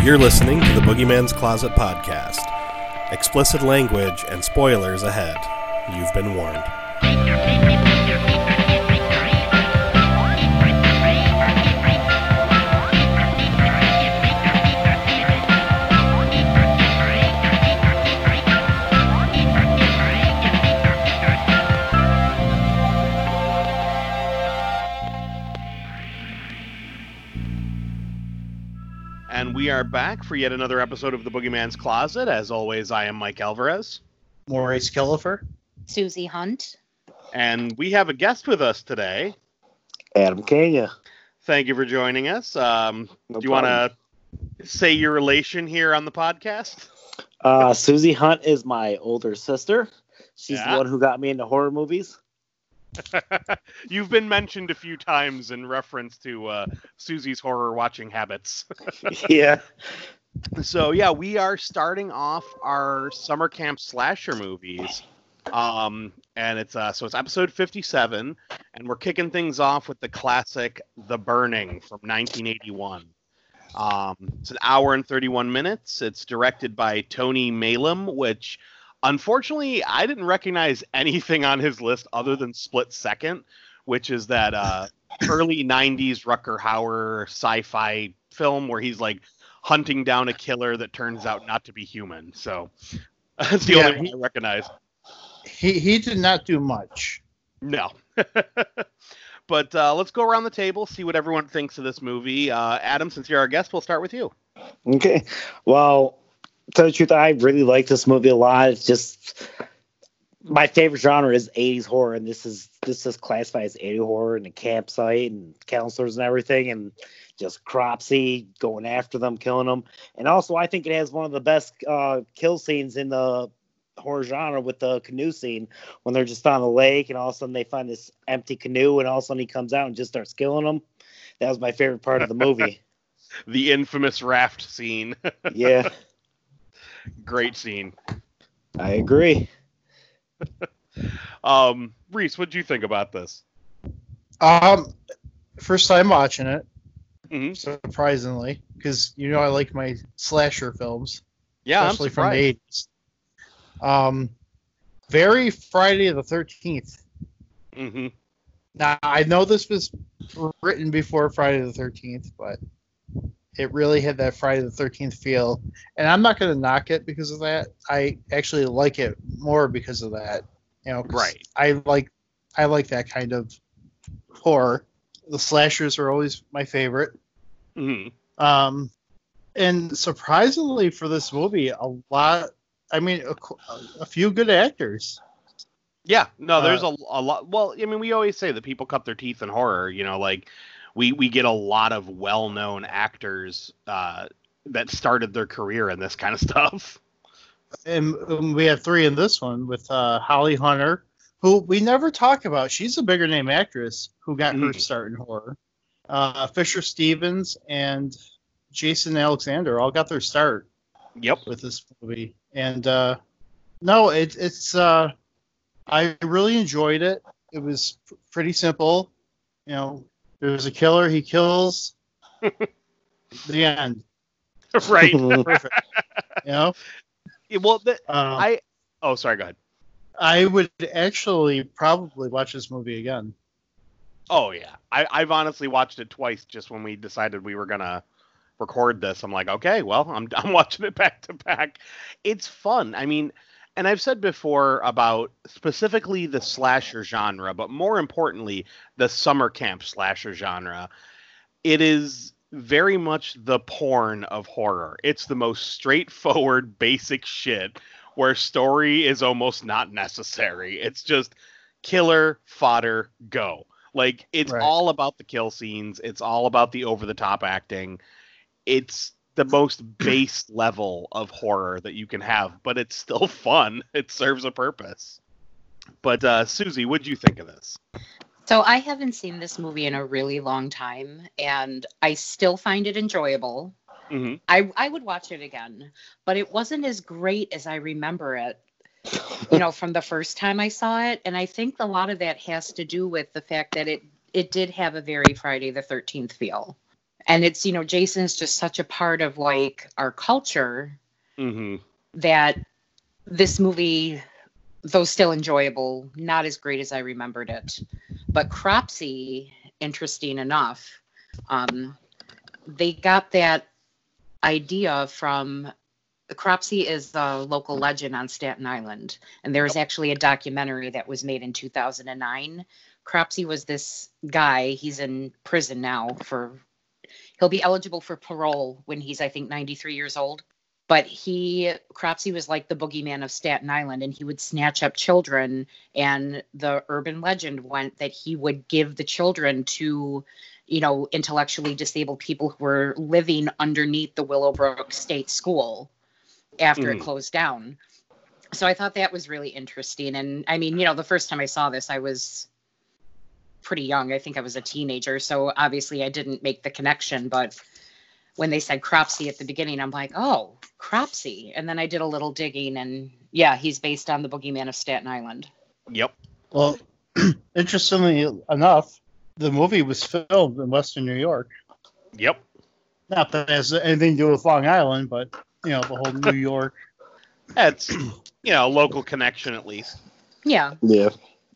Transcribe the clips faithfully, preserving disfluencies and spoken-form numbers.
You're listening to the Boogeyman's Closet podcast. Explicit language and spoilers ahead. You've been warned. And we are back for yet another episode of the Boogeyman's Closet. As always, I am Mike Alvarez. Maurice Killifer. Susie Hunt. And we have a guest with us today. Adam Kenya. Thank you for joining us. Um, No do you want to say your relation here on the podcast? Uh, Susie Hunt is my older sister. She's Yeah. the one who got me into horror movies. You've been mentioned a few times in reference to uh, Susie's horror watching habits. Yeah. So, yeah, we are starting off our summer camp slasher movies. Um, and it's uh, so it's episode fifty-seven, and we're kicking things off with the classic The Burning from nineteen eighty-one. Um, it's an hour and thirty-one minutes. It's directed by Tony Maylam, which unfortunately I didn't recognize anything on his list other than Split Second, which is that uh, early nineties Rutger Hauer sci-fi film where he's like hunting down a killer that turns out not to be human. So that's the Yeah, only he- one I recognize. He he did not do much. No. But uh, let's go around the table, see what everyone thinks of this movie. Uh, Adam, since you're our guest, we'll start with you. Okay. Well, to tell you the truth, I really like this movie a lot. It's just my favorite genre is eighties horror, and this is this is classified as eighties horror, and the campsite and counselors and everything, and just Cropsey going after them, killing them. And also, I think it has one of the best uh, kill scenes in the horror genre with the canoe scene when they're just on the lake and all of a sudden they find this empty canoe and all of a sudden he comes out and just starts killing them. That was my favorite part of the movie. The infamous raft scene. Yeah, Great scene. I agree. Um, Reese, what do you think about this? Um, first time watching it, Mm-hmm. surprisingly, because you know I like my slasher films, Yeah, especially I'm from the surprised. eighties. Um, very Friday the thirteenth. Mm-hmm. Now I know this was written before Friday the thirteenth, but it really had that Friday the thirteenth feel, and I'm not going to knock it because of that. I actually like it more because of that. You know, 'cause Right. I like I like that kind of horror. The slashers are always my favorite. Mm-hmm. Um, and surprisingly for this movie, a lot. I mean, a, a few good actors. Yeah, no, there's Uh, a, a lot. Well, I mean, we always say that people cut their teeth in horror. You know, like we, we get a lot of well-known actors uh, that started their career in this kind of stuff. And um, we have three in this one with uh, Holly Hunter, who we never talk about. She's a bigger name actress who got her Mhm. start in horror. Uh, Fisher Stevens and Jason Alexander all got their start Yep. with this movie. And uh, no, it, it's uh, I really enjoyed it. It was p- pretty simple. You know, there's a killer, he kills. The end. Right. Perfect. You know, Yeah, well, the, um, I. Oh, sorry. Go ahead. I would actually probably watch this movie again. Oh yeah, I, I've honestly watched it twice just when we decided we were gonna record this. I'm like, okay, well, I'm I'm watching it back to back. It's fun. I mean, and I've said before about specifically the slasher genre, but more importantly, the summer camp slasher genre. It is very much the porn of horror. It's the most straightforward, basic shit where story is almost not necessary. It's just killer, fodder, go. Like, it's Right. all about the kill scenes. It's all about the over-the-top acting. It's the most base level of horror that you can have, but it's still fun. It serves a purpose. But, uh, Susie, what'd you think of this? So I haven't seen this movie in a really long time, and I still find it enjoyable. Mm-hmm. I, I would watch it again, but it wasn't as great as I remember it, you know, from the first time I saw it. And I think a lot of that has to do with the fact that it, it did have a very Friday the thirteenth feel. And it's, you know, Jason is just such a part of like our culture Mm-hmm. that this movie, though still enjoyable, not as great as I remembered it. But Cropsy, interesting enough, um, they got that idea from Cropsy is a local legend on Staten Island, and there was actually a documentary that was made in two thousand nine. Cropsy was this guy. He's in prison now for. He'll be eligible for parole when he's, I think, ninety-three years old. But he, Cropsy was like the boogeyman of Staten Island, and he would snatch up children. And the urban legend went that he would give the children to, you know, intellectually disabled people who were living underneath the Willowbrook State School after Mm. it closed down. So I thought that was really interesting. And I mean, you know, the first time I saw this, I was pretty young. I think I was a teenager. So obviously I didn't make the connection. But when they said Cropsy at the beginning, I'm like, oh, Cropsy. And then I did a little digging, and yeah, he's based on the boogeyman of Staten Island. Yep. Well, interestingly enough, the movie was filmed in Western New York. Yep. Not that it has anything to do with Long Island, but, you know, the whole New York. That's, you know, a local connection at least. Yeah. Yeah.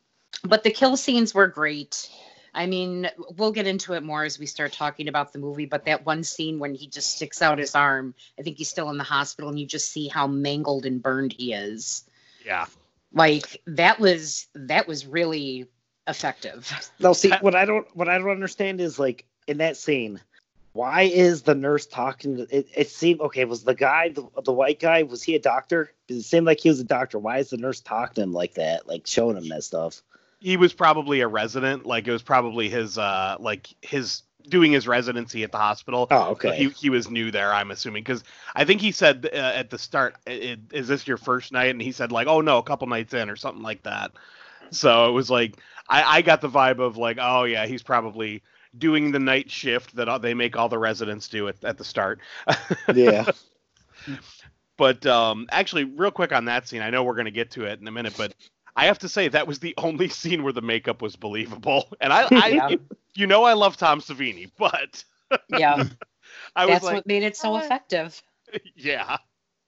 But the kill scenes were great. I mean, we'll get into it more as we start talking about the movie, but that one scene when he just sticks out his arm, I think he's still in the hospital, and you just see how mangled and burned he is. Yeah. Like, that was that was really effective. No, see, what I don't what I don't understand is, like, in that scene, why is the nurse talking to, it, it seemed okay, was the guy the, the white guy, was he a doctor? It seemed like he was a doctor. Why is the nurse talking to him like that, like showing him that stuff? He was probably a resident. Like, it was probably his, uh, like, his doing his residency at the hospital. Oh, okay. So he, he was new there, I'm assuming. Because I think he said uh, at the start, I- is this your first night? And he said, like, oh, no, a couple nights in or something like that. So it was like, I, I got the vibe of, like, oh, yeah, he's probably doing the night shift that they make all the residents do at, at the start. Yeah. But um, actually, real quick on that scene, I know we're going to get to it in a minute, but I have to say that was the only scene where the makeup was believable. And I, I Yeah. you know, I love Tom Savini, but Yeah, I was that's like, what made it so effective. yeah.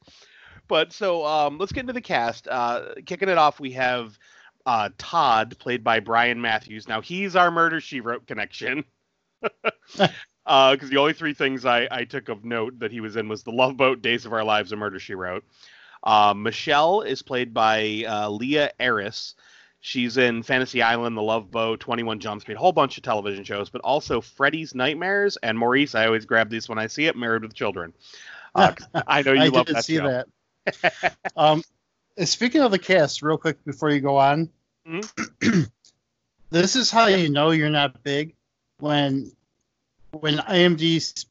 But so um, let's get into the cast. Uh, kicking it off, we have uh, Todd, played by Brian Matthews. Now, he's our Murder, She Wrote connection. Because uh, the only three things I, I took of note that he was in was The Love Boat, Days of Our Lives, and Murder, She Wrote. Uh, Michelle is played by uh, Leah Aris. She's in Fantasy Island, The Love Boat, twenty-one Jump Street, a whole bunch of television shows, but also Freddy's Nightmares and Maurice. I always grab these when I see it, Married with Children. Uh, 'cause I know you I love did that see show. that. um, speaking of the cast, real quick before you go on, Mhm. this is how you know you're not big when when IMDb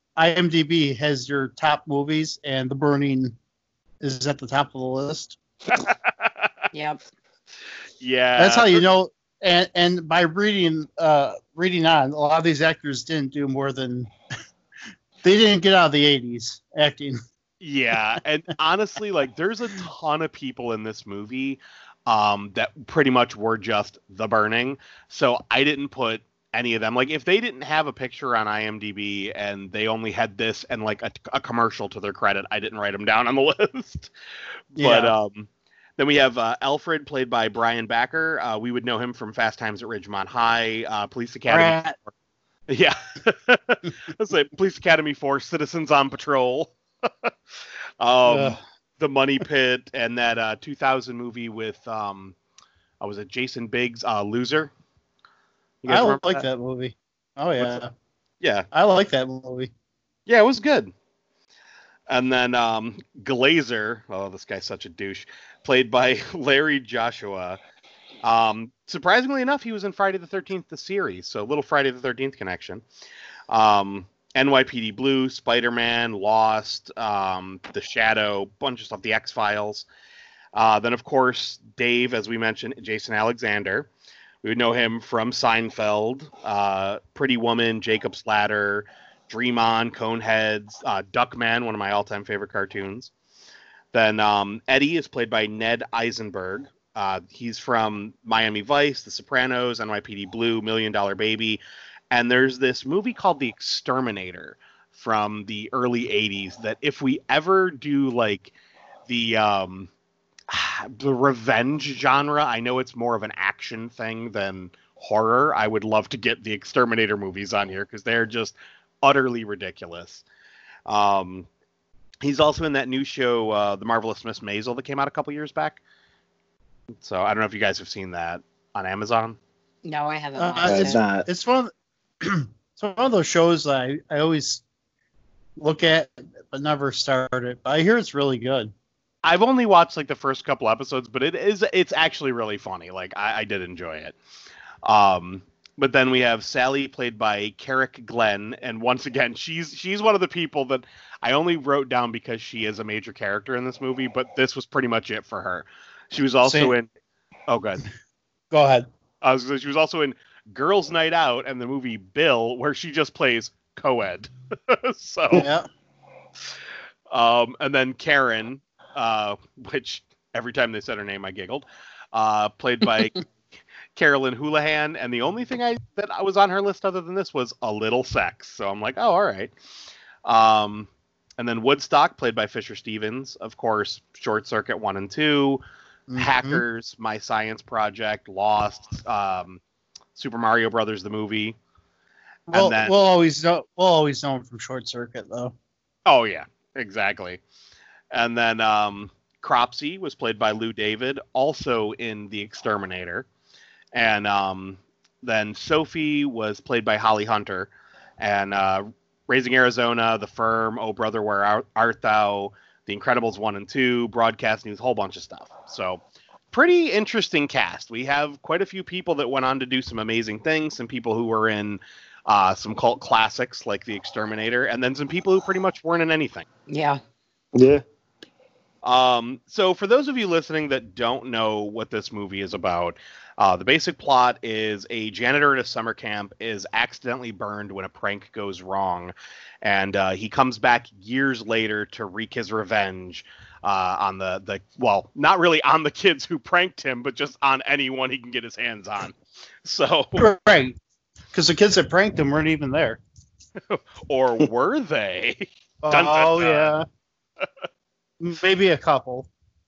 IMDb has your top movies and The Burning is at the top of the list. Yep. Yeah, That's how you know. And and by reading uh, reading on, a lot of these actors didn't do more than they didn't get out of the eighties acting. Yeah, and honestly, like, there's a ton of people in this movie um, that pretty much were just The Burning. So I didn't put any of them. Like, if they didn't have a picture on IMDb and they only had this and like a, a commercial to their credit, I didn't write them down on the list. But Yeah. um, then we have uh, Alfred, played by Brian Backer. Uh, we would know him from Fast Times at Ridgemont High, uh, Police Academy. Rat. Yeah. Let's say Police Academy four, Citizens on Patrol. um, Ugh. The Money Pit, and that uh, two thousand movie with, um, uh, was it Jason Biggs, uh, Loser? You guys I remember like that movie. Oh What's yeah, that? Yeah. I like that movie. Yeah, it was good. And then um, Glazer, oh, this guy's such a douche, played by Larry Joshua. Um, surprisingly enough, he was in Friday the thirteenth, the series, so a little Friday the thirteenth connection. Um, N Y P D Blue, Spider-Man, Lost, um, The Shadow, bunch of stuff, The X-Files. Uh, then, of course, Dave, as we mentioned, Jason Alexander. We would know him from Seinfeld, uh, Pretty Woman, Jacob's Ladder, Dream On, Coneheads, uh, Duckman, one of my all-time favorite cartoons. Then um, Eddie is played by Ned Eisenberg. Uh, he's from Miami Vice, The Sopranos, N Y P D Blue, Million Dollar Baby, And there's this movie called The Exterminator from the early eighties that if we ever do like the um, the revenge genre, I know it's more of an action thing than horror. I would love to get the Exterminator movies on here because they're just utterly ridiculous. Um, he's also in that new show, uh, The Marvelous Miss Maisel, that came out a couple years back. So I don't know if you guys have seen that on Amazon. No, I haven't Uh, watched it's it. not. It's one. Of, it's one of those shows that I, I always look at but never start it. But I hear it's really good. I've only watched like the first couple episodes, but it is it's actually really funny. Like I, I did enjoy it. Um, but then we have Sally, played by Carrick Glenn, and once again, she's she's one of the people that I only wrote down because she is a major character in this movie. But this was pretty much it for her. She was also Same. in. Oh, good. Go ahead. I was gonna say, she was also in Girls' Night Out and the movie Bill, where she just plays co-ed. so, Yeah. um, and then Karen, uh, which every time they said her name, I giggled, uh, played by Carolyn Houlihan. And the only thing I that I was on her list other than this was A Little Sex. So I'm like, oh, all right. Um, and then Woodstock, played by Fisher Stevens. Of course, Short Circuit one and two. Mhm. Hackers, My Science Project, Lost, um, Super Mario Brothers the movie. We'll, then- we'll always know. We'll always know him from Short Circuit, though. Oh yeah, exactly. And then um, Cropsy was played by Lou David, also in The Exterminator. And um, then Sophie was played by Holly Hunter. And uh, Raising Arizona, The Firm, Oh Brother, Where Art, Art Thou, The Incredibles one and two, Broadcast News, whole bunch of stuff. So pretty interesting cast. We have quite a few people that went on to do some amazing things, some people who were in uh, some cult classics like The Exterminator, and then some people who pretty much weren't in anything. Yeah. Yeah. Um, so for those of you listening that don't know what this movie is about, uh, the basic plot is a janitor at a summer camp is accidentally burned when a prank goes wrong. And uh, he comes back years later to wreak his revenge uh, on the, the, well, not really on the kids who pranked him, but just on anyone he can get his hands on. So, Right. Because the kids that pranked him weren't even there. or were they? Dun, dun, Oh, dun. yeah. Maybe a couple.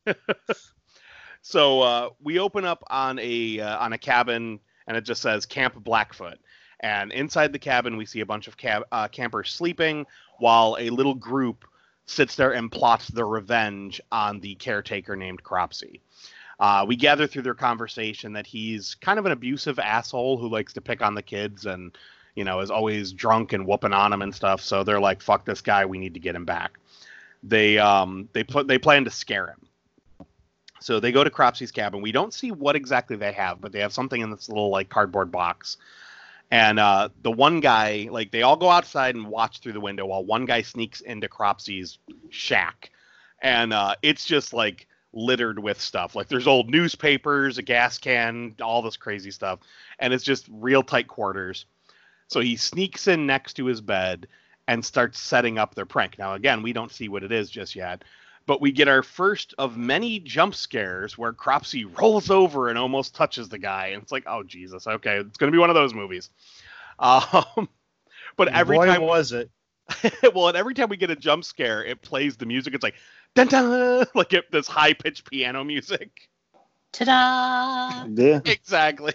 So uh, we open up on a uh, on a cabin, and it just says Camp Blackfoot. And inside the cabin, we see a bunch of cab- uh, campers sleeping, while a little group sits there and plots their revenge on the caretaker named Cropsy. Uh, we gather through their conversation that he's kind of an abusive asshole who likes to pick on the kids and, you know, is always drunk and whooping on them and stuff. So they're like, "Fuck this guy, we need to get him back." They um they put they plan to scare him. So they go to Cropsy's cabin. We don't see what exactly they have, but they have something in this little like cardboard box. And uh, the one guy, like they all go outside and watch through the window while one guy sneaks into Cropsy's shack. And uh, it's just like littered with stuff. Like there's old newspapers, a gas can, all this crazy stuff. And it's just real tight quarters. So he sneaks in next to his bed and starts setting up their prank. Now, again, we don't see what it is just yet. But we get our first of many jump scares where Cropsy rolls over and almost touches the guy. And it's like, oh, Jesus, okay, it's going to be one of those movies. Um, but every Boy, time, was it. well, and every time we get a jump scare, it plays the music. It's like, dun dun, like it, this high-pitched piano music. Ta-da! Yeah. Exactly.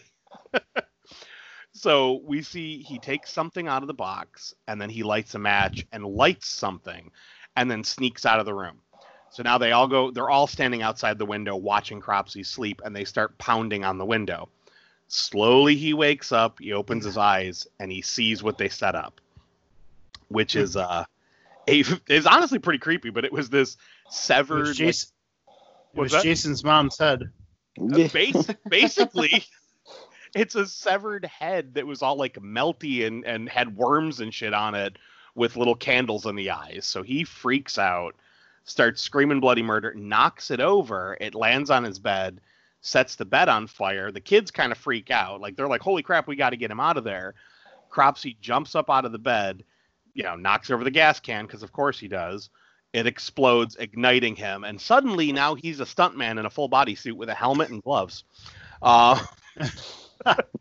So we see he takes something out of the box, and then he lights a match and lights something, and then sneaks out of the room. So now they all go, they're all standing outside the window watching Cropsy sleep, and they start pounding on the window. Slowly he wakes up, he opens his eyes, and he sees what they set up, which is uh, a, is honestly pretty creepy, but it was this It severed... was, Jason, like, it what's was that? Jason's mom's head. Yeah. Bas- basically, it's a severed head that was all like melty and, and had worms and shit on it with little candles in the eyes. So he freaks out, starts screaming bloody murder, knocks it over. It lands on his bed, sets the bed on fire. The kids kind of freak out. Like they're like, holy crap, we got to get him out of there. Cropsy jumps up out of the bed, you know, knocks over the gas can because of course he does. It explodes, igniting him. And suddenly now he's a stuntman in a full body suit with a helmet and gloves. Uh,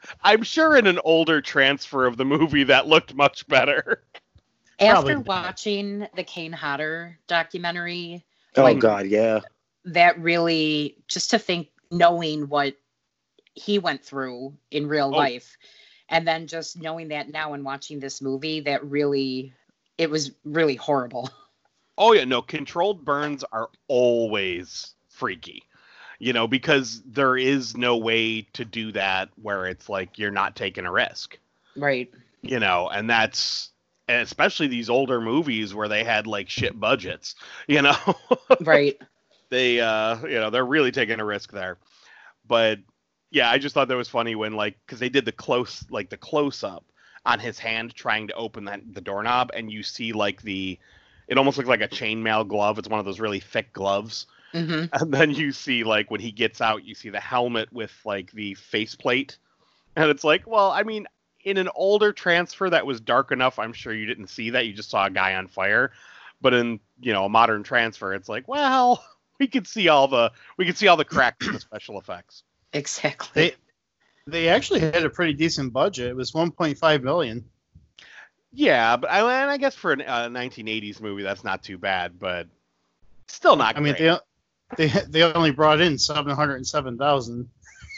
I'm sure in an older transfer of the movie that looked much better. After Probably. watching the Kane Hodder documentary, Oh like, God, yeah. that really, just to think, knowing what he went through in real Oh. life, and then just knowing that now and watching this movie, that really, it was really horrible. Oh yeah, no, controlled burns are always freaky. You know, because there is no way to do that where it's like you're not taking a risk. Right. You know, and that's and especially these older movies where they had like shit budgets, you know. Right. They uh you know, they're really taking a risk there. But yeah, I just thought that was funny when like cuz they did the close like the close up on his hand trying to open that the doorknob, and you see like the it almost looks like a chainmail glove. It's one of those really thick gloves. hmm And then you see, like, when he gets out, you see the helmet with, like, the faceplate. And it's like, well, I mean, in an older transfer that was dark enough, I'm sure you didn't see that. You just saw a guy on fire. But in, you know, a modern transfer, it's like, well, we could see all the we could see all the cracks in the special effects. Exactly. They they actually had a pretty decent budget. It was one point five million. Yeah, but I, and I guess for a uh, nineteen eighties movie, that's not too bad, but still not I mean, great. they they they only brought in seven hundred seven thousand.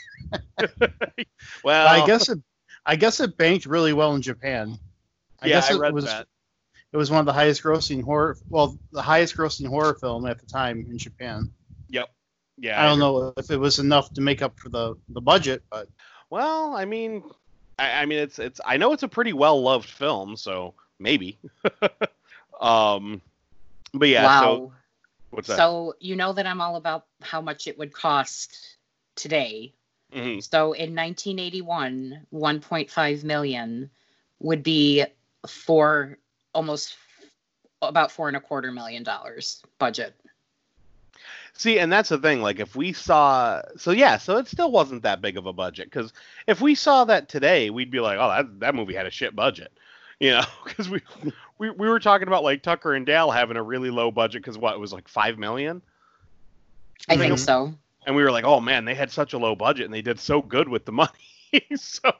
Well, I guess it I guess it banked really well in Japan. I yeah, guess I it read was that. it was one of the highest grossing horror well the highest grossing horror film at the time in Japan. Yep. Yeah. I don't know if it was enough to make up for the, the budget, but Well, I mean, I, I mean, it's it's. I know it's a pretty well loved film, so maybe. um, but yeah. wow. So what's that? So you know that I'm all about how much it would cost today. Mhm. So in nineteen eighty-one, one point five million would be four, almost about four and a quarter million dollars budget. See, and that's the thing. Like, if we saw, so yeah, so it still wasn't that big of a budget. Because if we saw that today, we'd be like, oh, that that movie had a shit budget, you know? Because we, we we were talking about like Tucker and Dale having a really low budget because what it was like five million. I Mhm. think so. And we were like, oh man, they had such a low budget and they did so good with the money. So,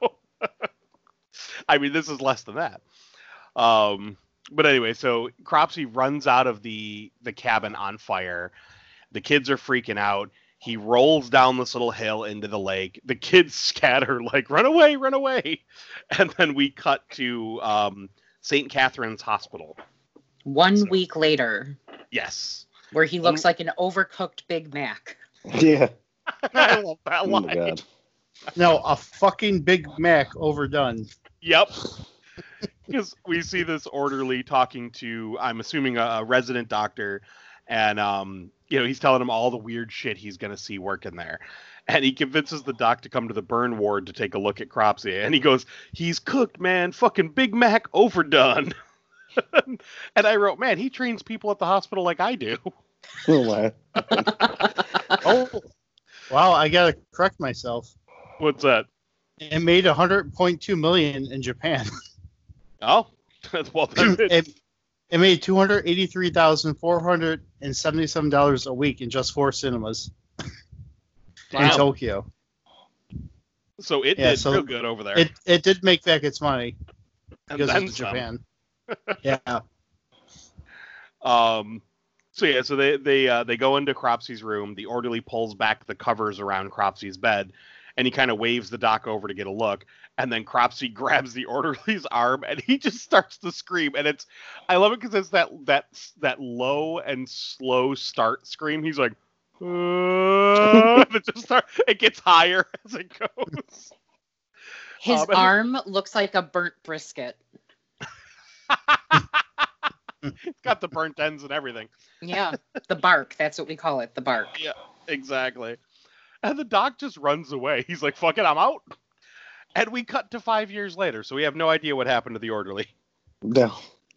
I mean, this is less than that. Um, but anyway, so Cropsey runs out of the the cabin on fire. The kids are freaking out. He rolls down this little hill into the lake. The kids scatter like, run away, run away. And then we cut to um, Saint Catherine's Hospital. One So- week later, Yes. where he looks like an overcooked Big Mac. Yeah. I love that Oh line. my God. no, a fucking Big Mac overdone. Yep. Because we see this orderly talking to, I'm assuming, a, a resident doctor, and um, you know, he's telling him all the weird shit he's gonna see working there, and he convinces the doc to come to the burn ward to take a look at Cropsey, and he goes, "He's cooked, man, fucking Big Mac overdone." And I wrote, "Man, he trains people at the hospital like I do." Oh my. Oh, wow! I gotta correct myself. What's that? It made one hundred point two million in Japan. Oh, well, that's it. it, it made two hundred eighty-three thousand four hundred seventy-seven dollars a week in just four cinemas in Wow. Tokyo. So it Yeah, did so real good over there. It it did make back its money And because then it's some. Japan. Yeah. Um, so yeah, so they they uh, they go into Cropsey's room. The orderly pulls back the covers around Cropsey's bed, and he kind of waves the doc over to get a look. And then Cropsey grabs the orderly's arm, and he just starts to scream. And it's, I love it because it's that that that low and slow start scream. He's like, uh, and it just start, it gets higher as it goes. His Um, and- arm looks like a burnt brisket. It's got the burnt ends and everything. Yeah, the bark. That's what we call it, the bark. Exactly. And the doc just runs away. He's like, fuck it, I'm out. And we cut to five years later, so we have no idea what happened to the orderly. No.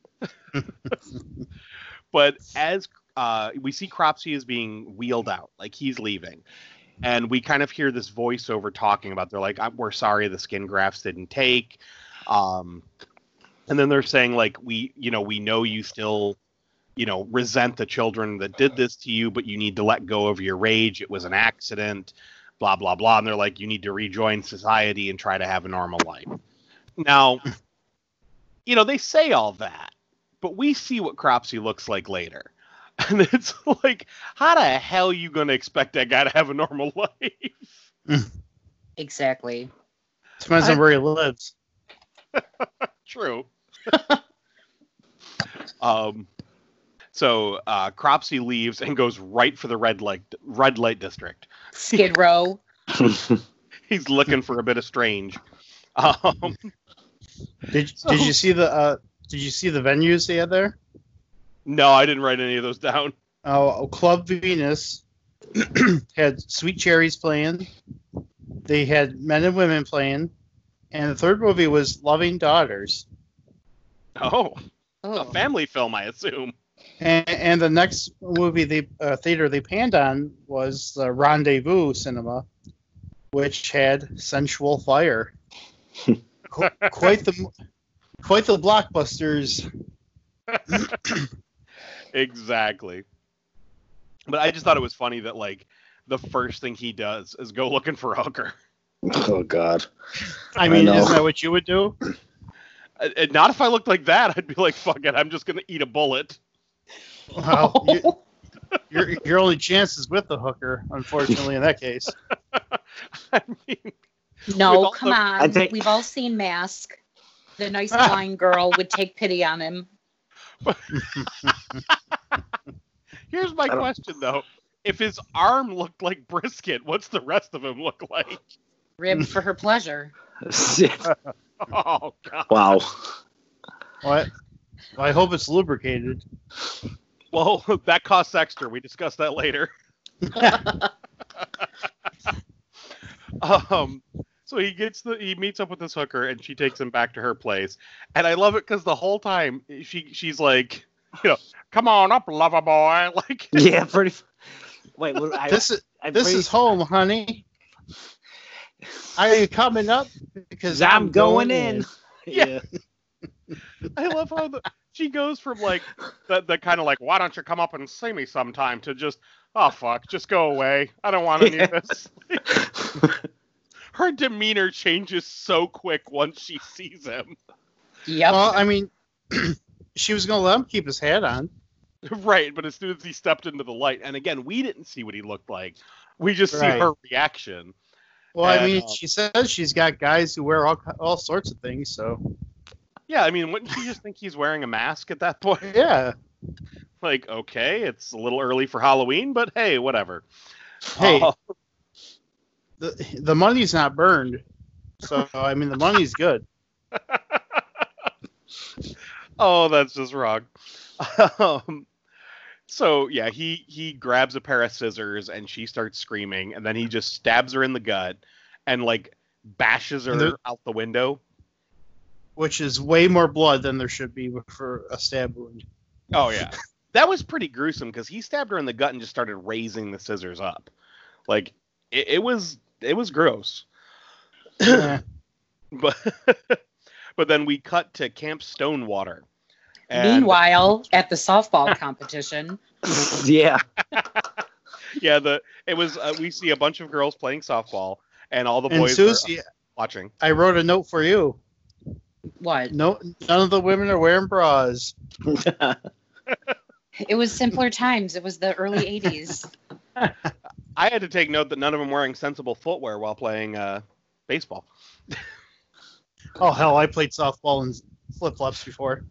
But as uh, we see Cropsey is being wheeled out, like he's leaving. And we kind of hear this voiceover talking about, they're like, I'm, we're sorry the skin grafts didn't take. Um, and then they're saying, like, we, you know, we know you still, you know, resent the children that did this to you, but you need to let go of your rage. It was an accident. blah, blah, blah. And they're like, you need to rejoin society and try to have a normal life. Now, you know, they say all that, but we see what Cropsy looks like later. And it's like, how the hell are you going to expect that guy to have a normal life? Exactly. Depends I- on where he lives. True. um, so uh, Cropsy leaves and goes right for the red light red light district. Skid Row. He's looking for a bit of strange. Um, Did So- Did you see the uh, Did you see the venues they had there? no, I didn't write any of those down. Oh, Club Venus had Sweet Cherries playing. They had Men and Women playing, and the third movie was Loving Daughters. Oh, a Oh. family film, I assume. And, and the next movie they uh, theater they panned on was the Rendezvous Cinema, which had Sensual Fire. Qu- quite the quite the blockbusters. Exactly. But I just thought it was funny that like the first thing he does is go looking for a hooker. Oh God. I mean, I know. isn't that what you would do? Uh, uh, Not if I looked like that. I'd be like, fuck it, I'm just gonna eat a bullet. Well, you, your your only chance is with the hooker, unfortunately, in that case. I mean, With No, all come the- on. I think- We've all seen Mask. The nice blind girl would take pity on him. here's my don't- question though: if his arm looked like brisket, what's the rest of him look like? Ribbed for her pleasure. Oh god. Wow. What? Well, I hope it's lubricated. Well, that costs extra. We discussed that later. Um, so he gets the he meets up with this hooker and she takes him back to her place, and I love it because the whole time she she's like, you know, come on up, lover boy, like Yeah, pretty. f- Wait, what, I, This is I'm this pretty- is home, honey. Are you coming up? Because I'm going in. Yeah. I love how the, she goes from like the the kind of like why don't you come up and see me sometime to just oh fuck just go away I don't want any of this. Her demeanor changes so quick once she sees him. Yep. Well, I mean, she was gonna let him keep his hat on. Right, but as soon as he stepped into the light, and again, we didn't see what he looked like. We just see Right. her reaction. Well, I And, mean, uh, she says she's got guys who wear all all sorts of things. So Yeah, I mean, wouldn't she just think he's wearing a mask at that point? yeah. Like, okay, it's a little early for Halloween, but hey, whatever. Hey, Uh, the the money's not burned, so I mean the money's good. oh, that's just wrong. Um, so yeah, he he grabs a pair of scissors and she starts screaming, and then he just stabs her in the gut and like bashes her And there- out the window. Which is way more blood than there should be for a stab wound. Oh yeah, that was pretty gruesome because he stabbed her in the gut and just started raising the scissors up. Like it, it was it was gross. Yeah. But but then we cut to Camp Stonewater. And Meanwhile, at the softball competition, Yeah. yeah, the it was uh, we see a bunch of girls playing softball and all the And boys are Susie, watching. I wrote a note for you. what? No, none of the women are wearing bras. It was simpler times. It was the early eighties. I had to take note that none of them wearing sensible footwear while playing uh, baseball. Oh hell, I played softball in flip flops before.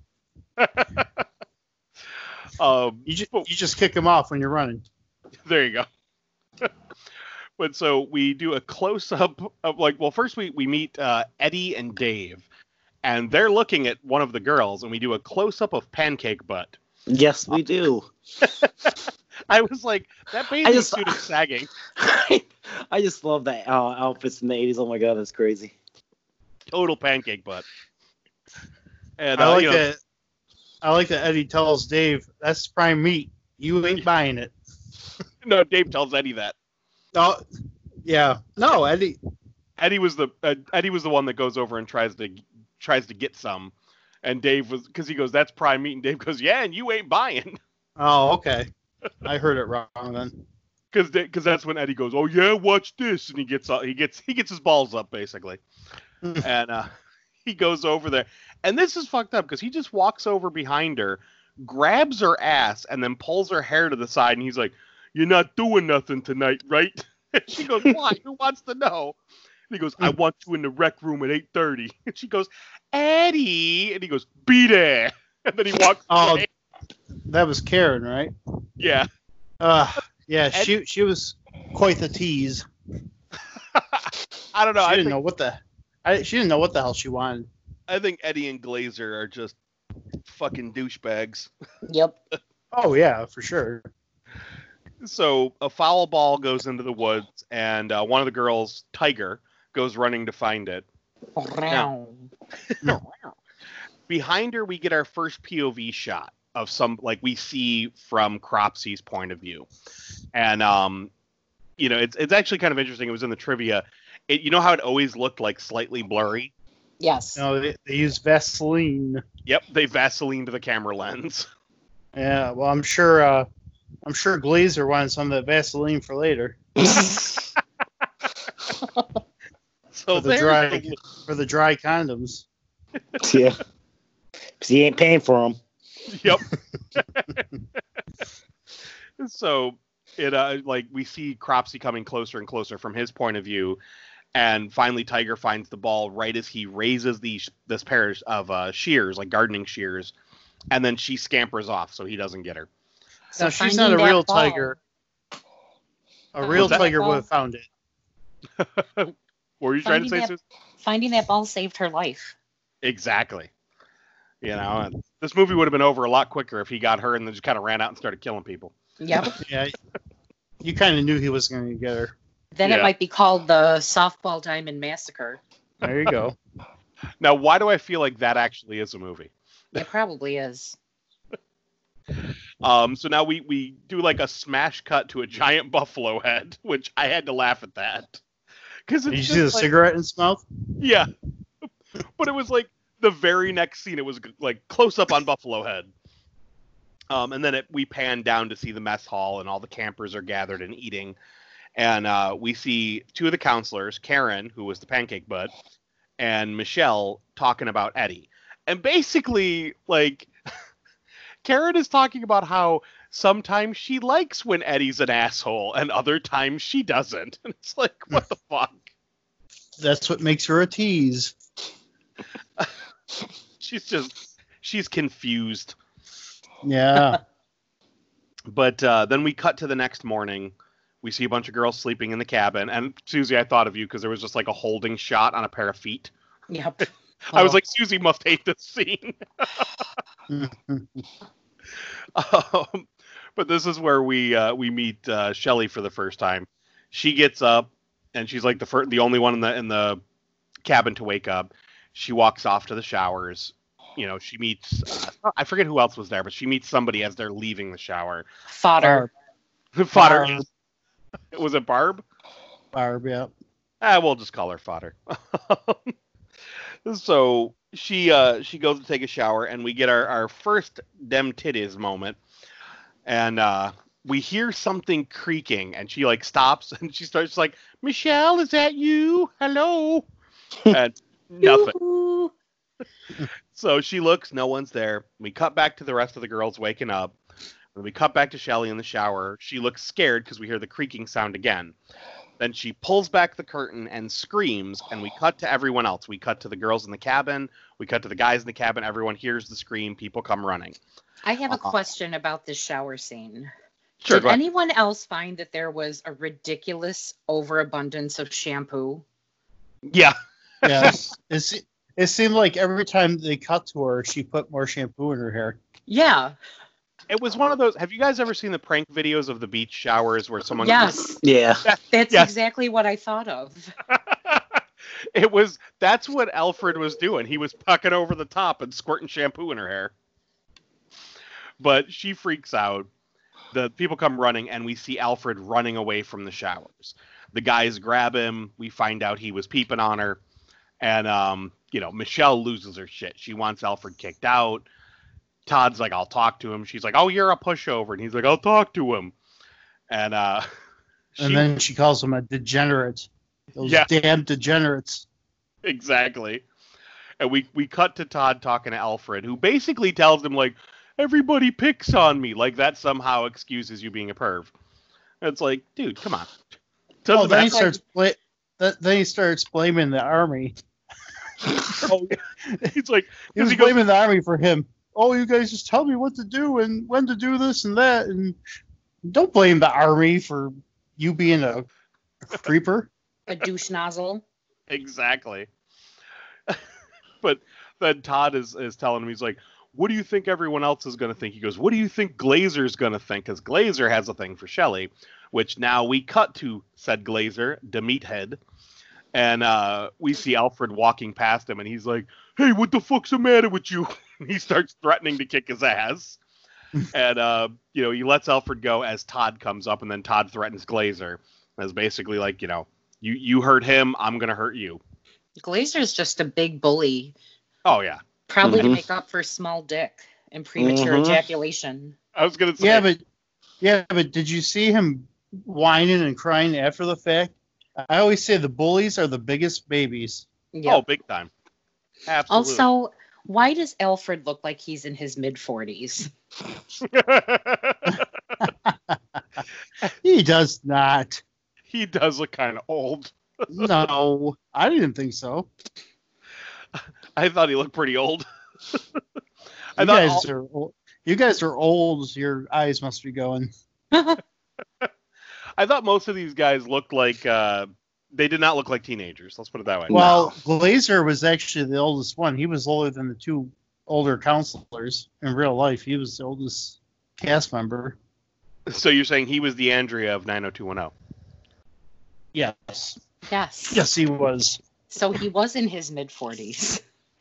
Um, You just you just kick them off when you're running. there you go. But so we do a close up of like, well, first we we meet uh, Eddie and Dave, and they're looking at one of the girls, and we do a close up of Pancake Butt. Yes, we do. I was like, that bathing just- suit is sagging. I just love that uh, outfits in the eighties. Oh my God, that's crazy. Total Pancake Butt. And I uh, like you know, that. I like that Eddie tells Dave, "That's prime meat. You ain't buying it." no, Dave tells Eddie that. Oh, yeah. No, Eddie. Eddie was the uh, Eddie was the one that goes over and tries to tries to get some, and Dave was because he goes, "That's prime meat," and Dave goes, "Yeah, and you ain't buying." Oh, okay. I heard it wrong then. because because that's when Eddie goes, oh yeah, watch this, and he gets uh, he gets he gets his balls up basically, and uh, he goes over there, and this is fucked up because he just walks over behind her, grabs her ass, and then pulls her hair to the side, and he's like, "You're not doing nothing tonight, right?" And she goes, "Why? Who wants to know?" And he goes, "I want you in the rec room at eight thirty." And she goes, "Eddie," and he goes, "Be there." And then he walks Oh, away. that was Karen, right? Yeah. Uh, yeah, she she was quite the tease. I don't know. She I didn't think, know what the I, she didn't know what the hell she wanted. I think Eddie and Glazer are just fucking douchebags. Yep. Oh yeah, for sure. So a foul ball goes into the woods, and uh, one of the girls, Tiger, goes running to find it. Behind her, we get our first P O V shot of some, like we see from Cropsy's point of view. And, um, you know, it's it's actually kind of interesting. It was in the trivia. It, you know how it always looked like slightly blurry? Yes. You know, they, they use Vaseline. Yep, they Vaseline to the camera lens. Yeah, well, I'm sure. Uh, I'm sure Glazer wanted some of that Vaseline for later. So For the there's dry- the- For the dry condoms. Yeah. Because he ain't paying for them. Yep. So it uh like we see Cropsy coming closer and closer from his point of view, and finally Tiger finds the ball right as he raises these this pair of uh, shears, like gardening shears, and then she scampers off so he doesn't get her. So So she's finding not a that real ball- tiger. A Uh, real was that- tiger ball- would have found it. What were you trying to say, Finding that- Susan? Finding that ball saved her life. Exactly. You know, and this movie would have been over a lot quicker if he got her and then just kind of ran out and started killing people. Yep. Yeah, you kind of knew he was going to get her. Then Yeah. it might be called the Softball Diamond Massacre. There you go. Now, why do I feel like that actually is a movie? It probably is. Um, so now we, we do like a smash cut to a giant buffalo head, which I had to laugh at that. Cause Did it's you see the just like, cigarette in his mouth? yeah, but it was like the very next scene. It was like close up on Buffalo Head. Um, and then it, we pan down to see the mess hall, and all the campers are gathered and eating. And uh, we see two of the counselors, Karen, who was the pancake butt, and Michelle talking about Eddie. And basically, like, Karen is talking about how sometimes she likes when Eddie's an asshole, and other times she doesn't. And it's like, what the fuck? That's what makes her a tease. She's just, she's confused. Yeah. But uh, then we cut to the next morning. We see a bunch of girls sleeping in the cabin. And Susie, I thought of you because there was just like a holding shot on a pair of feet. Yep. I was Oh. like, Susie must hate this scene. um, but this is where we uh, we meet uh, Shelly for the first time. She gets up, and she's like the fir- the only one in the in the cabin to wake up. She walks off to the showers. You know, she meets uh, I forget who else was there, but she meets somebody as they're leaving the shower. Fodder. Fodder. Barb. Was it Barb? Barb, yeah. Ah, we'll just call her Fodder. So she uh, she goes to take a shower, and we get our, our first dem titties moment. And uh, we hear something creaking, and she like stops, and she starts like, Michelle, is that you? Hello? And nothing. Yoo-hoo. So she looks, no one's there. We cut back to the rest of the girls waking up. When we cut back to Shelly in the shower, she looks scared because we hear the creaking sound again. Then she pulls back the curtain and screams, and we cut to everyone else. We cut to the girls in the cabin. We cut to the guys in the cabin. Everyone hears the scream. People come running. I have a Uh-huh. question about this shower scene. Sure, Did go ahead. anyone else find that there was a ridiculous overabundance of shampoo? Yeah. Yeah. it, se- it seemed like every time they cut to her, she put more shampoo in her hair. Yeah. It was one of those. Have you guys ever seen the prank videos of the beach showers where someone... Yes. Yeah. That's Yes. exactly what I thought of. It was... That's what Alfred was doing. He was pucking over the top and squirting shampoo in her hair. But she freaks out. The people come running, and we see Alfred running away from the showers. The guys grab him. We find out he was peeping on her. And, um, you know, Michelle loses her shit. She wants Alfred kicked out. Todd's like, I'll talk to him. She's like, oh, you're a pushover. And he's like, I'll talk to him. And uh, And She- then she calls him a degenerate. Those Yeah. damn degenerates. Exactly. And we we cut to Todd talking to Alfred, who basically tells him like, everybody picks on me, like that somehow excuses you being a perv. It's like, dude, come on. Doesn't Oh, then he matter. starts bla- th- then he starts blaming the army. Oh, yeah. He's like, He 'cause was he goes, blaming the army for him. Oh, you guys just tell me what to do and when to do this and that, and don't blame the army for you being a, a creeper. A douche nozzle. exactly. But then Todd is, is telling him, he's like, what do you think everyone else is going to think? He goes, what do you think Glazer's going to think? Because Glazer has a thing for Shelley, which now we cut to said Glazer, the meathead. And uh, we see Alfred walking past him, and he's like, hey, what the fuck's the matter with you? And he starts threatening to kick his ass. And, uh, you know, he lets Alfred go as Todd comes up, and then Todd threatens Glazer. As basically like, you know, you, you hurt him, I'm going to hurt you. Glazer's just a big bully, Oh, yeah. probably to Mhm. make up for small dick and premature Mhm. ejaculation. I was going to say. Yeah, but yeah, but did you see him whining and crying after the fact? I always say the bullies are the biggest babies. Yeah. Oh, big time. Absolutely. Also, why does Alfred look like he's in his mid forties? He does not. He does look kind of old. No, I didn't think so. I thought he looked pretty old. I You thought guys all- are old. You guys are old. Your eyes must be going. I thought most of these guys looked like uh, they did not look like teenagers. Let's put it that way. Well, Glazer was actually the oldest one. He was older than the two older counselors in real life. He was the oldest cast member. So you're saying he was the Andrea of nine oh two one oh? Yes. Yes. Yes, he was. So he was in his mid forties.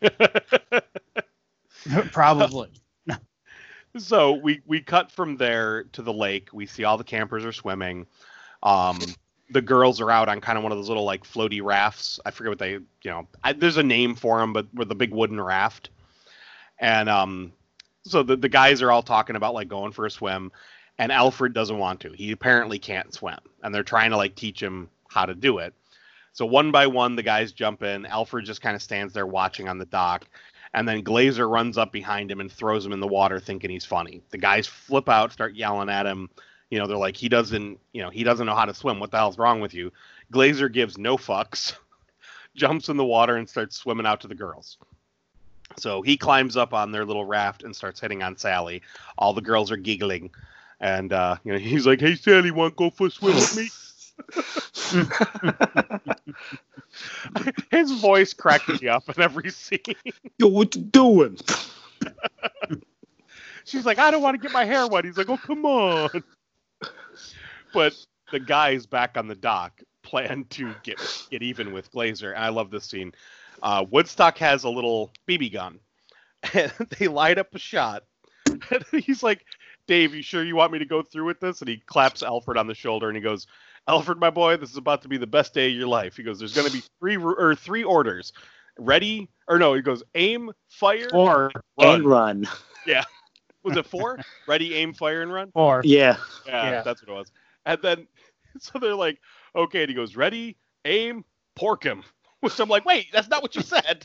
Probably. So we, we cut from there to the lake. We see all the campers are swimming. Um, the girls are out on kind of one of those little like floaty rafts. I forget what they, you know, I, there's a name for them, but with a big wooden raft. And um, so the, the guys are all talking about like going for a swim, and Alfred doesn't want to. He apparently can't swim, and they're trying to like teach him how to do it. So one by one, the guys jump in. Alfred just kind of stands there watching on the dock. And then Glazer runs up behind him and throws him in the water thinking he's funny. The guys flip out, start yelling at him. You know, they're like, he doesn't, you know, he doesn't know how to swim. What the hell's wrong with you? Glazer gives no fucks, jumps in the water and starts swimming out to the girls. So he climbs up on their little raft and starts hitting on Sally. All the girls are giggling. And, uh, you know, he's like, hey, Sally, want to go for a swim with me? His voice cracked me up in every scene. Yo, what you doing? She's like, I don't want to get my hair wet. He's like, oh, come on. But the guys back on the dock plan to get get even with Glazer. And I love this scene. Uh, Woodstock has a little B B gun. And they light up a shot. And he's like, Dave, you sure you want me to go through with this? And he claps Alfred on the shoulder and he goes, Alfred, my boy, this is about to be the best day of your life. He goes, there's going to be three or three orders. Ready? Or no, he goes, aim, fire, Or run. And run. Was it four? Ready, aim, fire, and run? or Yeah. Yeah, Yeah. that's what it was. And then, so they're like, okay, and he goes, ready, aim, pork him. Which I'm like, wait, that's not what you said.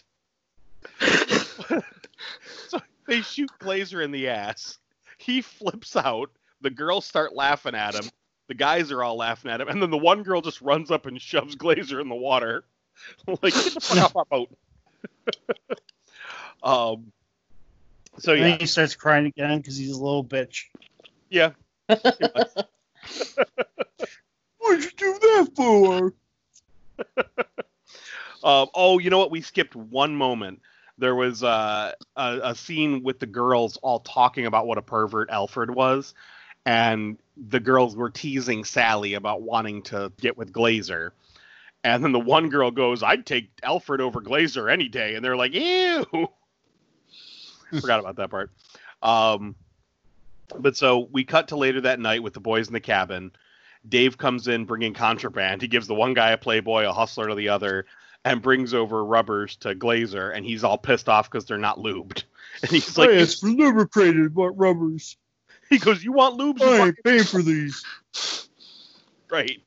So they shoot Glazer in the ass. He flips out. The girls start laughing at him. The guys are all laughing at him. And then the one girl just runs up and shoves Glazer in the water. Like, get the fuck off our boat. um, so, and yeah. then he starts crying again because he's a little bitch. Yeah. What'd you do that for? Um, oh, you know what? We skipped one moment. There was uh, a, a scene with the girls all talking about what a pervert Alfred was, and the girls were teasing Sally about wanting to get with Glazer. And then the one girl goes, I'd take Alfred over Glazer any day. And they're like, ew. Forgot about that part. Um, but so we cut to later that night with the boys in the cabin. Dave comes in bringing contraband. He gives the one guy a Playboy, a hustler to the other, and brings over rubbers to Glazer, and he's all pissed off because they're not lubed. And he's like, Hey, it's for lubricated rubbers. he goes, you want lubes? You I fucking-" ain't paying for these. Right.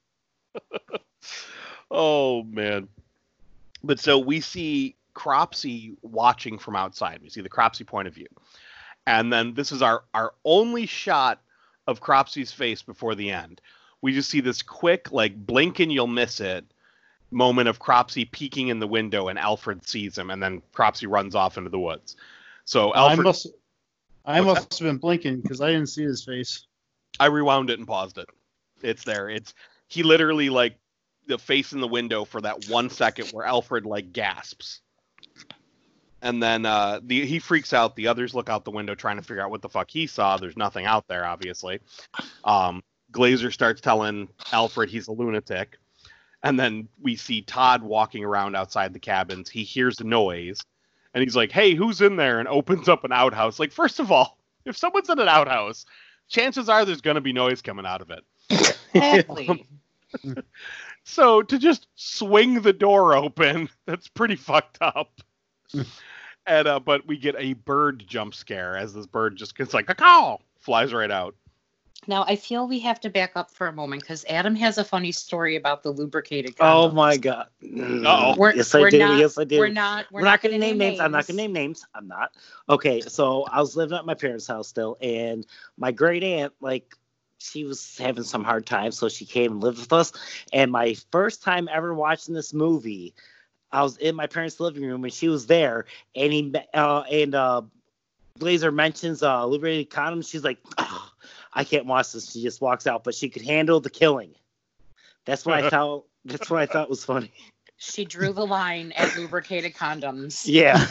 Oh man. But so we see Cropsy watching from outside. We see the Cropsy point of view. And then this is our, our only shot of Cropsy's face before the end. We just see this quick, like, blink and you'll miss it moment of Cropsy peeking in the window, and Alfred sees him, and then Cropsy runs off into the woods. So Alfred... I must, I What's must have been blinking because I didn't see his face. I rewound it and paused it. It's there. It's he literally, like, the face in the window for that one second where Alfred, like, gasps. And then uh, the he freaks out. The others look out the window trying to figure out what the fuck he saw. There's nothing out there, obviously. Um, Glazer starts telling Alfred he's a lunatic. And then we see Todd walking around outside the cabins. He hears a noise. And he's like, hey, who's in there? And opens up an outhouse. Like, first of all, if someone's in an outhouse, chances are there's going to be noise coming out of it. Exactly. So to just swing the door open, that's pretty fucked up. And uh, but we get a bird jump scare as this bird just gets like, caw, flies right out. Now, I feel we have to back up for a moment because Adam has a funny story about the lubricated Oh condoms. my god. Uh-oh. We're, Yes, I we're do. Not, Yes, I do. We're not. We're, We're, not going to name names. I'm not going to name names. I'm not. Okay, so I was living at my parents' house still, and my great aunt, like, she was having some hard times, so she came and lived with us. And my first time ever watching this movie, I was in my parents' living room, and she was there, and he uh, and uh, Glazer mentions uh, lubricated condoms. She's like, oh, I can't watch this. She just walks out, but she could handle the killing. That's what I thought. That's what I thought was funny. She drew the line at lubricated condoms. Yeah.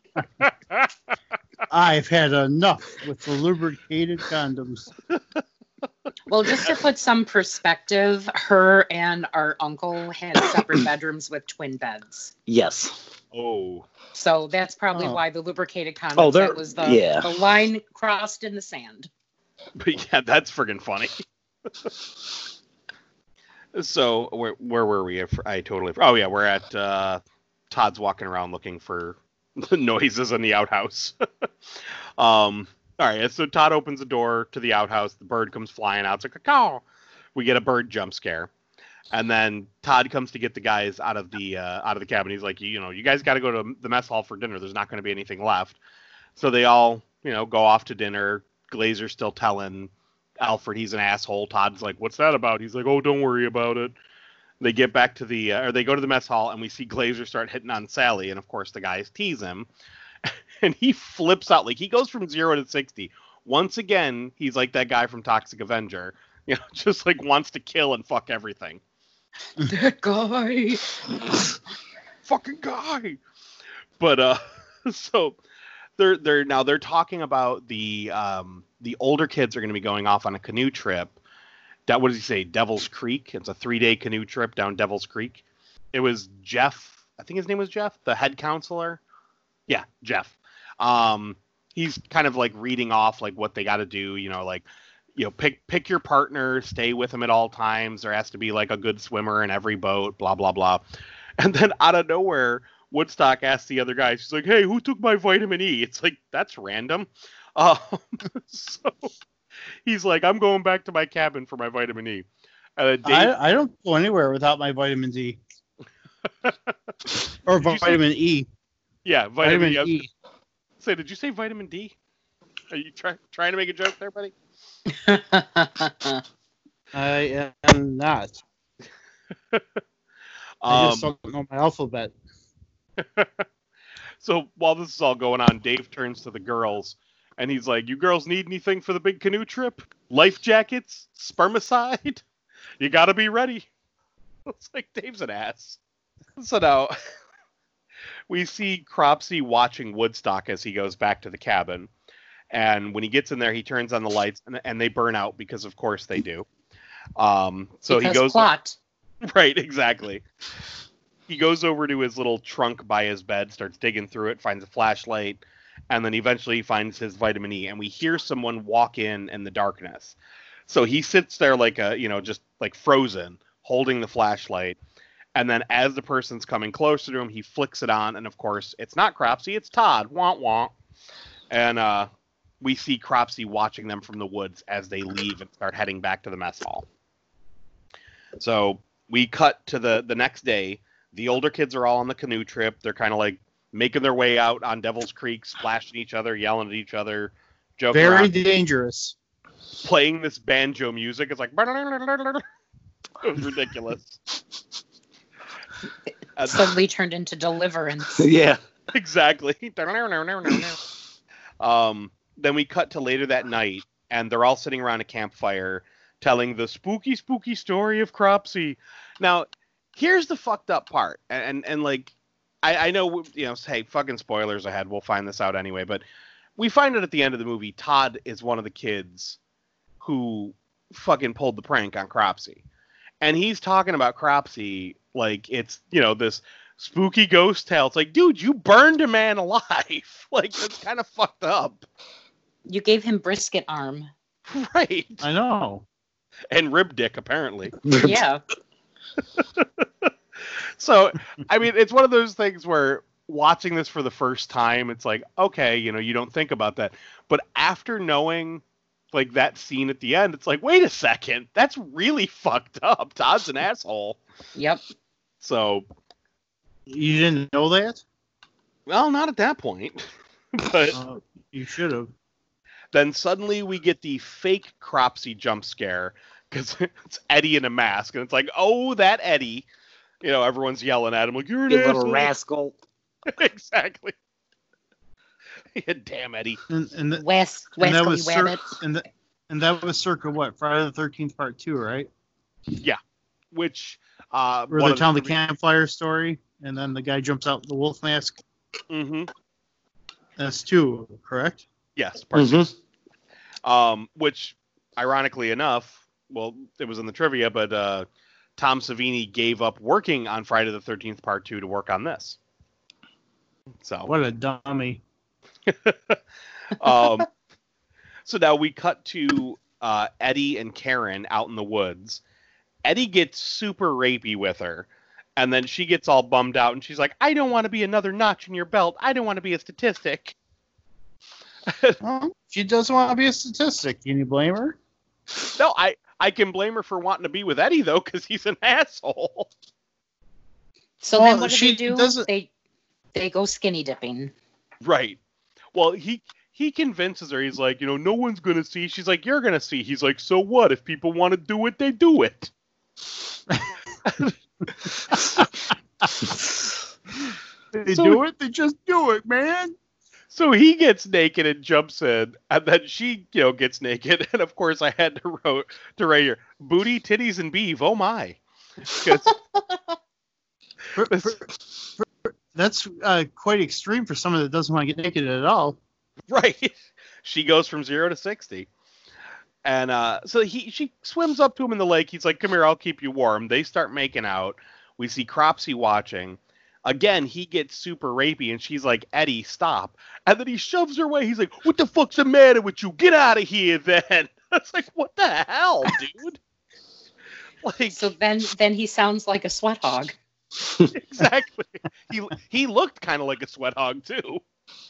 I've had enough with the lubricated condoms. Well, just to put some perspective, her and our uncle had separate bedrooms with twin beds. Yes. Oh. So that's probably Oh. why the lubricated condoms, Oh, they're- that was the, yeah. the line crossed in the sand. But yeah, that's friggin' funny. So where where were we? I totally. Oh yeah, we're at uh, Todd's walking around looking for noises in the outhouse. um. All right, so Todd opens the door to the outhouse. The bird comes flying out. It's like a caw. We get a bird jump scare, and then Todd comes to get the guys out of the uh, out of the cabin. He's like, you, you know, you guys got to go to the mess hall for dinner. There's not going to be anything left. So they all, you know, go off to dinner. Glazer's still telling Alfred he's an asshole. Todd's like, what's that about? He's like, oh, don't worry about it. They get back to the, uh, or they go to the mess hall, and we see Glazer start hitting on Sally, and of course the guys tease him. And he flips out. Like, he goes from zero to sixty. Once again, he's like that guy from Toxic Avenger. You know, just like wants to kill and fuck everything. That guy. Fucking guy. But uh so they're they're now they're talking about the um the older kids are gonna be going off on a canoe trip. That what does he say? Devil's Creek. It's a three day canoe trip down Devil's Creek. It was Jeff, I think his name was Jeff, the head counselor. Yeah, Jeff. Um, he's kind of like reading off like what they got to do, you know, like, you know, pick pick your partner, stay with him at all times. There has to be like a good swimmer in every boat, blah blah blah. And then out of nowhere, Woodstock asks the other guy, she's like, "Hey, who took my vitamin E?" It's like, that's random. Um, so he's like, "I'm going back to my cabin for my vitamin E." And then Dave, I, I don't go anywhere without my vitamin D. Or Did you say- vitamin E. yeah, vitamin, Vitamin E. E. Say, did you say vitamin D? Are you try, trying to make a joke there, buddy? I am not. I Um, just don't know my alphabet. So while this is all going on, Dave turns to the girls and he's like, "You girls need anything for the big canoe trip? Life jackets? Spermicide? You gotta be ready." It's like, Dave's an ass. So now we see Cropsy watching Woodstock as he goes back to the cabin. And when he gets in there, he turns on the lights and, and they burn out because, of course, they do. Um, so because he goes. plot. Right, exactly. He goes over to his little trunk by his bed, starts digging through it, finds a flashlight, and then eventually finds his vitamin E. And we hear someone walk in in the darkness. So he sits there like a, you know, just like frozen, holding the flashlight. And then as the person's coming closer to him, he flicks it on. And of course, it's not Cropsy, it's Todd. Womp womp. And uh, we see Cropsy watching them from the woods as they leave and start heading back to the mess hall. So we cut to the, the next day. The older kids are all on the canoe trip. They're kind of like making their way out on Devil's Creek, splashing each other, yelling at each other, joking Very around, dangerous. playing this banjo music. It's like it was ridiculous. And- Suddenly turned into Deliverance. Yeah. Exactly. um, then we cut to later that night, and they're all sitting around a campfire telling the spooky, spooky story of Cropsy. Now, here's the fucked up part, and and, and like, I, I know, you know, hey, fucking spoilers ahead. We'll find this out anyway, but we find out at the end of the movie, Todd is one of the kids who fucking pulled the prank on Cropsy, and he's talking about Cropsy like it's, you know, this spooky ghost tale. It's like, dude, you burned a man alive. Like, that's kind of fucked up. You gave him brisket arm. Right. I know. And rib dick, apparently. Yeah. So, I mean, it's one of those things where watching this for the first time, it's like, okay, you know, you don't think about that. But after knowing, like, that scene at the end, it's like, wait a second. That's really fucked up. Todd's an asshole. Yep. So, You didn't know that? well, not at that point. But Uh, you should have. then suddenly we get the fake Cropsy jump scare because it's Eddie in a mask. And it's like, oh, that Eddie. You know, everyone's yelling at him like, you're an You asshole. little rascal. Exactly. Yeah, damn, Eddie. And, and, th- West, and that Westley was cir- Wabbit. and, th- and that was circa what? Friday the thirteenth part two, right? Which, uh, Where one they of tell the campfire story, and then the guy jumps out with the wolf mask. Mm-hmm. That's two, correct? Yes, part Mhm. two. Um, which, ironically enough, well, it was in the trivia, but uh, Tom Savini gave up working on Friday the thirteenth Part two to work on this. So, What a dummy. um, so now we cut to uh, Eddie and Karen out in the woods. Eddie gets super rapey with her, and then she gets all bummed out, and she's like, I don't want to be another notch in your belt. I don't want to be a statistic. Well, she doesn't want to be a statistic. Can you blame her? No, I, I can blame her for wanting to be with Eddie, though, because he's an asshole. So Well, then what do she they do? doesn't- They they go skinny dipping. Right. Well, he he convinces her. He's like, you know, no one's going to see. She's like, you're going to see. He's like, so what? If people want to do it, they do it. They So- do it, they just do it, man. So he gets naked and jumps in, and then she, you know, gets naked. And of course, I had to wrote to write here, booty, titties, and beef. Oh my! 'Cause- For- for- for- That's uh, quite extreme for someone that doesn't want to get naked at all. right, she goes from zero to sixty, and uh, so he she swims up to him in the lake. He's like, "Come here, I'll keep you warm." They start making out. We see Cropsy watching. Again, he gets super rapey, and she's like, Eddie, stop. And then he shoves her away. He's like, what the fuck's the matter with you? Get out of here, then. It's like, what the hell, dude? Like, So then then he sounds like a sweat hog. exactly. He he looked kind of like a sweat hog, too.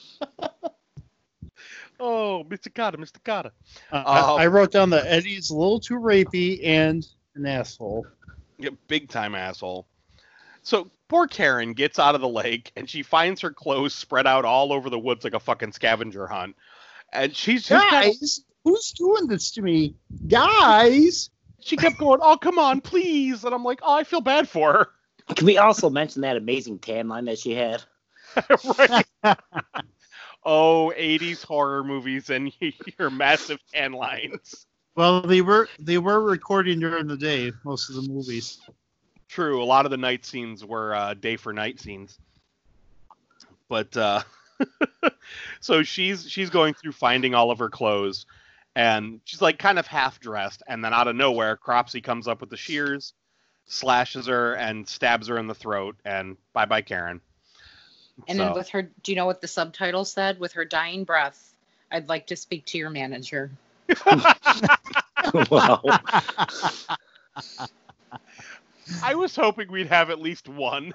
Oh, Mister Carter, Mister Carter. Uh, Um, I, I wrote down that Eddie's a little too rapey and an asshole. Yeah, big time asshole. So poor Karen gets out of the lake and she finds her clothes spread out all over the woods like a fucking scavenger hunt. And she's just kinda- Guys, who's doing this to me? Guys! she kept going, oh, come on, please. And I'm like, oh, I feel bad for her. Can we also mention that amazing tan line that she had? Right. Oh, eighties horror movies and your massive tan lines. Well, they were they were recording during the day, most of the movies. True, a lot of the night scenes were uh, day for night scenes. But uh, so she's she's going through finding all of her clothes, and she's like kind of half dressed, and then out of nowhere, Cropsy comes up with the shears, slashes her, and stabs her in the throat, and bye bye Karen. And So- then with her, do you know what the subtitle said? With her dying breath, I'd like to speak to your manager. Wow. I was hoping we'd have at least one.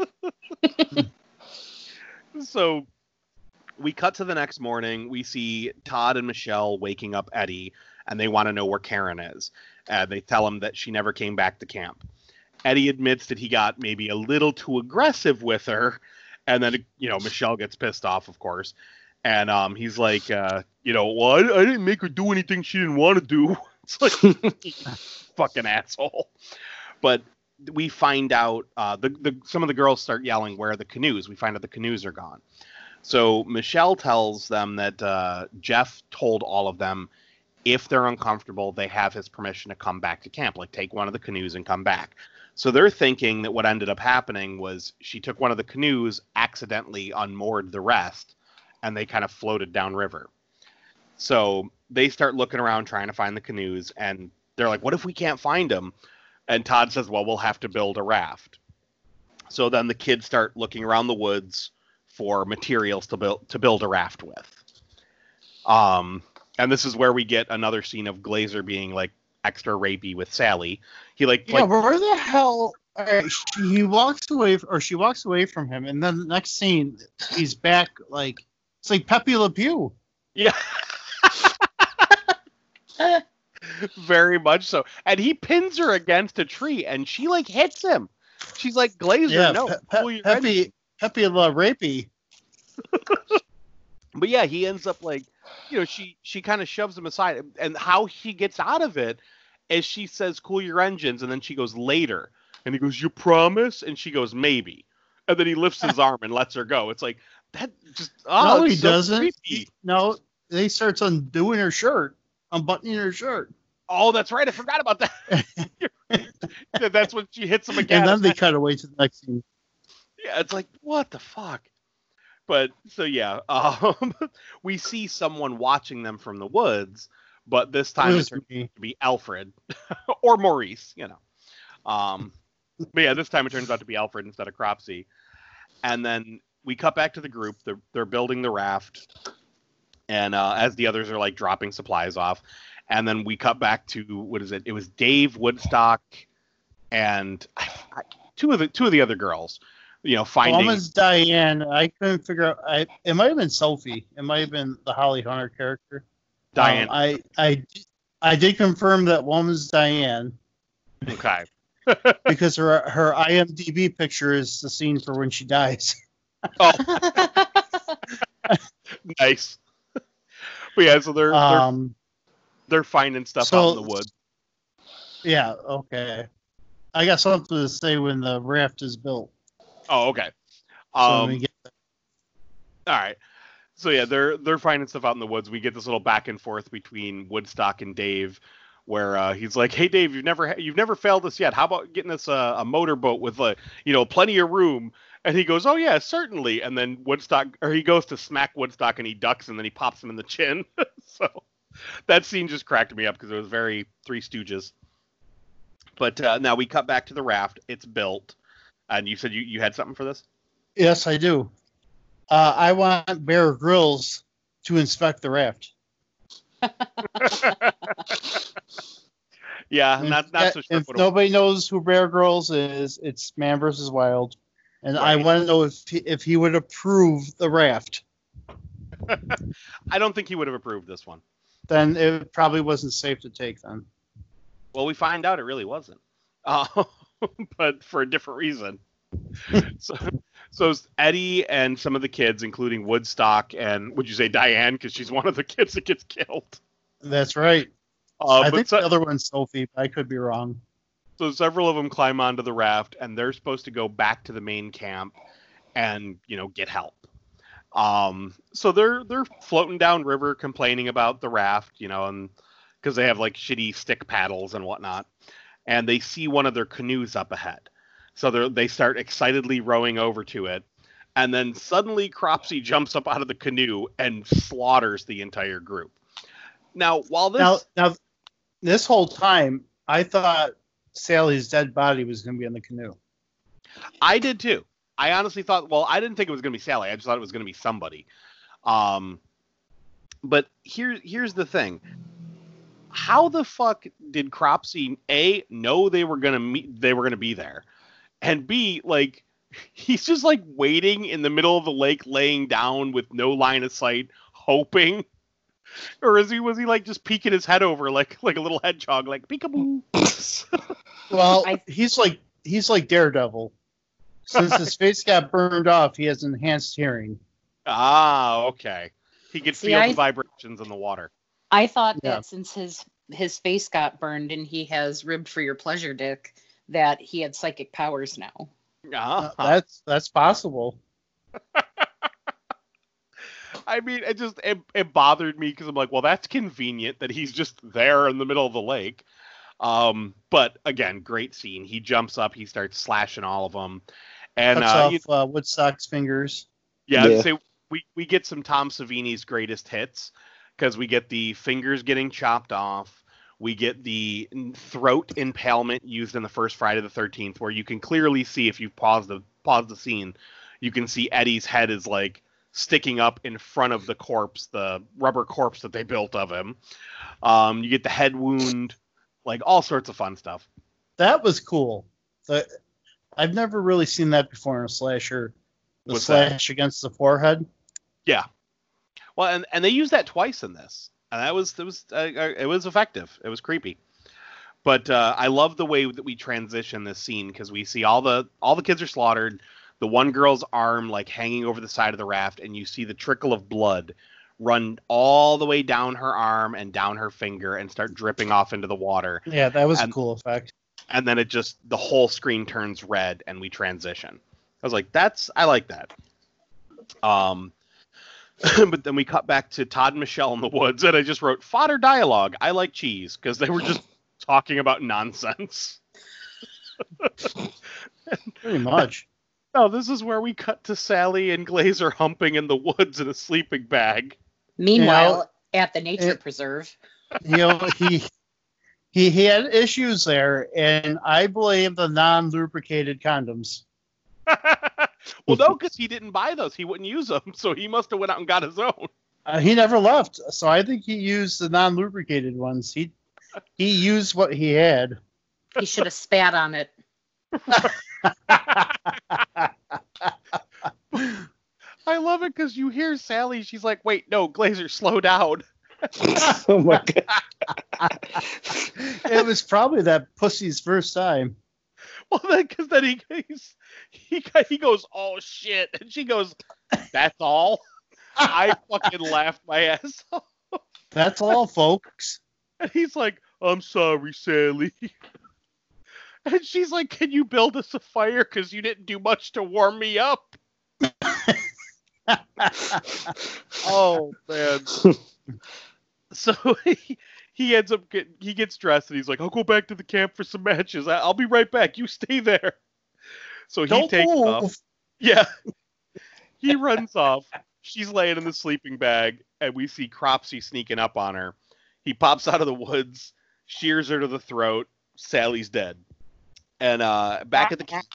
So we cut to the next morning. We see Todd and Michelle waking up Eddie, and they want to know where Karen is. Uh, they tell him that she never came back to camp. Eddie admits that he got maybe a little too aggressive with her, and then you know Michelle gets pissed off, of course, and um, he's like, uh, you know, well, I, I didn't make her do anything she didn't want to do. It's like, fucking asshole. But we find out uh, the the some of the girls start yelling, "Where are the canoes?" We find out the canoes are gone. So Michelle tells them that uh, Jeff told all of them, if they're uncomfortable, they have his permission to come back to camp, like take one of the canoes and come back. So they're thinking that what ended up happening was she took one of the canoes, accidentally unmoored the rest, and they kind of floated downriver. So they start looking around trying to find the canoes, and they're like, what if we can't find them? And Todd says, well, we'll have to build a raft. So then the kids start looking around the woods for materials to build to build a raft with. Um, and this is where we get another scene of Glazer being like extra rapey with Sally. He like, Yeah, like but where the hell? All right, she, he walks away, or she walks away from him, and then the next scene, he's back. Like it's like Pepe Le Pew. yeah, very much so. And he pins her against a tree, and she like hits him. She's like, Glazer, Yeah, no, Pe- pull Pe- your engine. Pepe Pepe Le Rapey. But yeah, he ends up like, you know, she she kind of shoves him aside, and how he gets out of it is she says, "Cool your engines," and then she goes, "Later," and he goes, "You promise?" And she goes, "Maybe," and then he lifts his arm and lets her go. It's like that just oh, no, it's he so doesn't. creepy. He- no, he starts undoing her shirt, unbuttoning her shirt, Oh, that's right, I forgot about that. Yeah, that's when she hits him again. and then they cut away to the next scene. Yeah, it's like, what the fuck? But so yeah, um, we see someone watching them from the woods, but this time It it was turns me. to be Alfred or Maurice, you know. Um, but yeah, this time it turns out to be Alfred instead of Cropsy. And then we cut back to the group. They're they're building the raft, and uh, as the others are like dropping supplies off, and then we cut back to what is it? It was Dave, Woodstock, and I, I, two of the two of the other girls. You know, finding Woman's Diane. I couldn't figure out. I it might have been Sophie. It might have been the Holly Hunter character. Diane. Um, I I I did confirm that Woman's Diane Okay. because her her I M D B picture is the scene for when she dies. Oh, nice. But yeah, so they're they're, Um. they're finding stuff so- out in the woods. Yeah. Okay. I got something to say when the raft is built. Oh, okay. So Um, we get all right. So yeah, they're they're finding stuff out in the woods. We get this little back and forth between Woodstock and Dave, where uh, he's like, "Hey, Dave, you've never ha- you've never failed us yet. How about getting us a, a motorboat with uh, you know plenty of room?" And he goes, "Oh yeah, certainly." And then Woodstock, or he goes to smack Woodstock, and he ducks, and then he pops him in the chin. So that scene just cracked me up because it was very Three Stooges. But uh, now we cut back to the raft. It's built, and you said you, you had something for this. yes, I do. Uh, I want Bear Grylls to inspect the raft. Yeah, If- not not so sure. If what it- nobody knows who Bear Grylls is, it's Man versus Wild, and I Right. want to know if he, if he would approve the raft. I don't think he would have approved this one. Then it probably wasn't safe to take. Then Well, we find out it really wasn't, uh, but for a different reason. so, so Eddie and some of the kids, including Woodstock and would you say Diane, because she's one of the kids that gets killed. that's right. Uh, I but think so, the other one's Sophie, but I could be wrong. so several of them climb onto the raft, and they're supposed to go back to the main camp and you know get help. Um, so they're they're floating down river, complaining about the raft, you know, and because they have like shitty stick paddles and whatnot, and they see one of their canoes up ahead. So they they start excitedly rowing over to it, and then suddenly Cropsy jumps up out of the canoe and slaughters the entire group. Now, while this Now, now, this whole time, I thought Sally's dead body was going to be in the canoe. I did too. I honestly thought, well, I didn't think it was going to be Sally. I just thought it was going to be somebody. Um, but here, here's the thing. How the fuck did Cropsy A know they were gonna meet? They were gonna be there, and B, like, he's just like waiting in the middle of the lake, laying down with no line of sight, hoping, or is he was he like just peeking his head over like like a little hedgehog, like peekaboo? Well, I- he's like he's like Daredevil. Since his face got burned off, he has enhanced hearing. Ah, okay. He could See, feel I- the vibrations in the water. I thought Yeah. that since his his face got burned and he has ribbed for your pleasure, Dick, that he had psychic powers now. Ah. Uh, that's that's possible. I mean, it just it, it bothered me because I'm like, well, that's convenient that he's just there in the middle of the lake. Um, but again, great scene. He jumps up, he starts slashing all of them, and Cuts uh, off you- uh, Woodstock's fingers. yeah, I'd Yeah. say we we get some Tom Savini's greatest hits because we get the fingers getting chopped off. We get the throat impalement used in the first Friday the thirteenth, where you can clearly see if you pause the pause the scene, you can see Eddie's head is like sticking up in front of the corpse, the rubber corpse that they built of him. Um, you get the head wound, like all sorts of fun stuff. That was cool. The, I've never really seen that before in a slasher. The What's that? slash against the forehead. Yeah. Well, and, and they used that twice in this, and that was it was uh, uh, it was effective. It was creepy, but uh, I love the way that we transition this scene because we see all the all the kids are slaughtered. The one girl's arm like hanging over the side of the raft, and you see the trickle of blood run all the way down her arm and down her finger and start dripping off into the water. Yeah, that was And- a cool effect. And then it just the whole screen turns red and we transition. I was like, that's I like that. Um, but then we cut back to Todd and Michelle in the woods, and I just wrote fodder dialogue. I like cheese because they were just talking about nonsense. Pretty much. No, this is where we cut to Sally and Glazer humping in the woods in a sleeping bag. Meanwhile, at the nature it- preserve, You know, he he he had issues there, and I blame the non-lubricated condoms. Well, no, because he didn't buy those. He wouldn't use them, so he must have went out and got his own. Uh, he never left, so I think he used the non-lubricated ones. He he used what he had. he should have spat on it. I love it because you hear Sally. She's like, "Wait, no, Glazer, slow down." Oh my god. It was probably that pussy's first time. Well, then, because then he he's, he he goes, "Oh shit," and she goes, "That's all." I fucking laughed my ass off, That's all, folks. and he's like, "I'm sorry, Sally," and she's like, "Can you build us a fire? Because you didn't do much to warm me up." Oh man. So he, he ends up get he gets dressed and he's like, "I'll go back to the camp for some matches. I, I'll be right back. You stay there." So he Don't takes move. off. Yeah. He runs off. She's laying in the sleeping bag, and we see Cropsy sneaking up on her. He pops out of the woods, shears her to the throat. Sally's dead. And uh, back at the camp,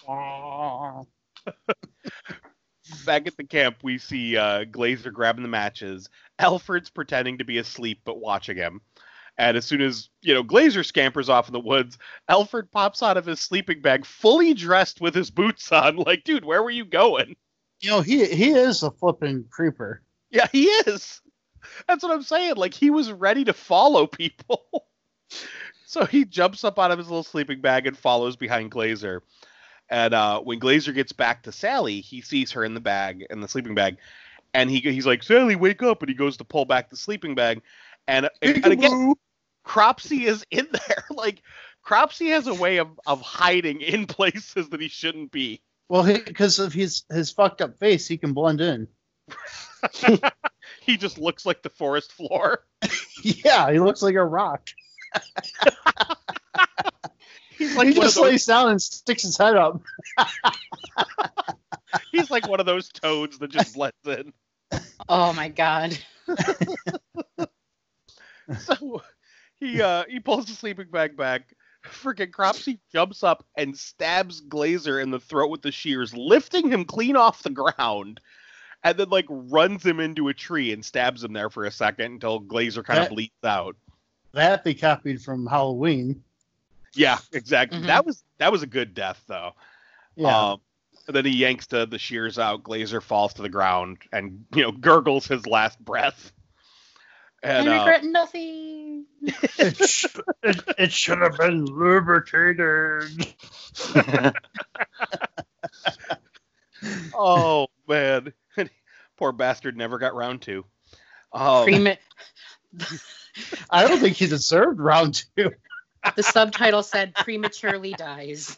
back at the camp, we see uh, Glazer grabbing the matches. Alfred's pretending to be asleep, but watching him. And as soon as, you know, Glazer scampers off in the woods, Alfred pops out of his sleeping bag, fully dressed with his boots on. Like, dude, where were you going? You know, he he is a flippin' creeper. Yeah, he is. That's what I'm saying. Like, he was ready to follow people. So he jumps up out of his little sleeping bag and follows behind Glazer. And uh, when Glazer gets back to Sally, he sees her in the bag, in the sleeping bag. And he he's like, "Sally, wake up." And he goes to pull back the sleeping bag. And, and, and again, Cropsy is in there. Like, Cropsy has a way of, of hiding in places that he shouldn't be. Well, because of his his fucked up face, he can blend in. He just looks like the forest floor. Yeah, he looks like a rock. He's like he one of just those, lays down and sticks his head up. he's like one of those toads that just blends in. Oh my god. So he uh he pulls the sleeping bag back. Freaking Cropsy jumps up and stabs Glazer in the throat with the shears, lifting him clean off the ground, and then like runs him into a tree and stabs him there for a second until Glazer kind of That- bleeds out. That they copied from Halloween. Yeah, exactly. Mhm. That was that was a good death though. Yeah. Um, and then he yanks the, the shears out. Glazer falls to the ground and, you know, gurgles his last breath. And I uh, regret nothing. It, sh- it, it should have been lubricated. Oh man, poor bastard never got round to. Um, Prema- I don't think he deserved round two. the subtitle said prematurely dies.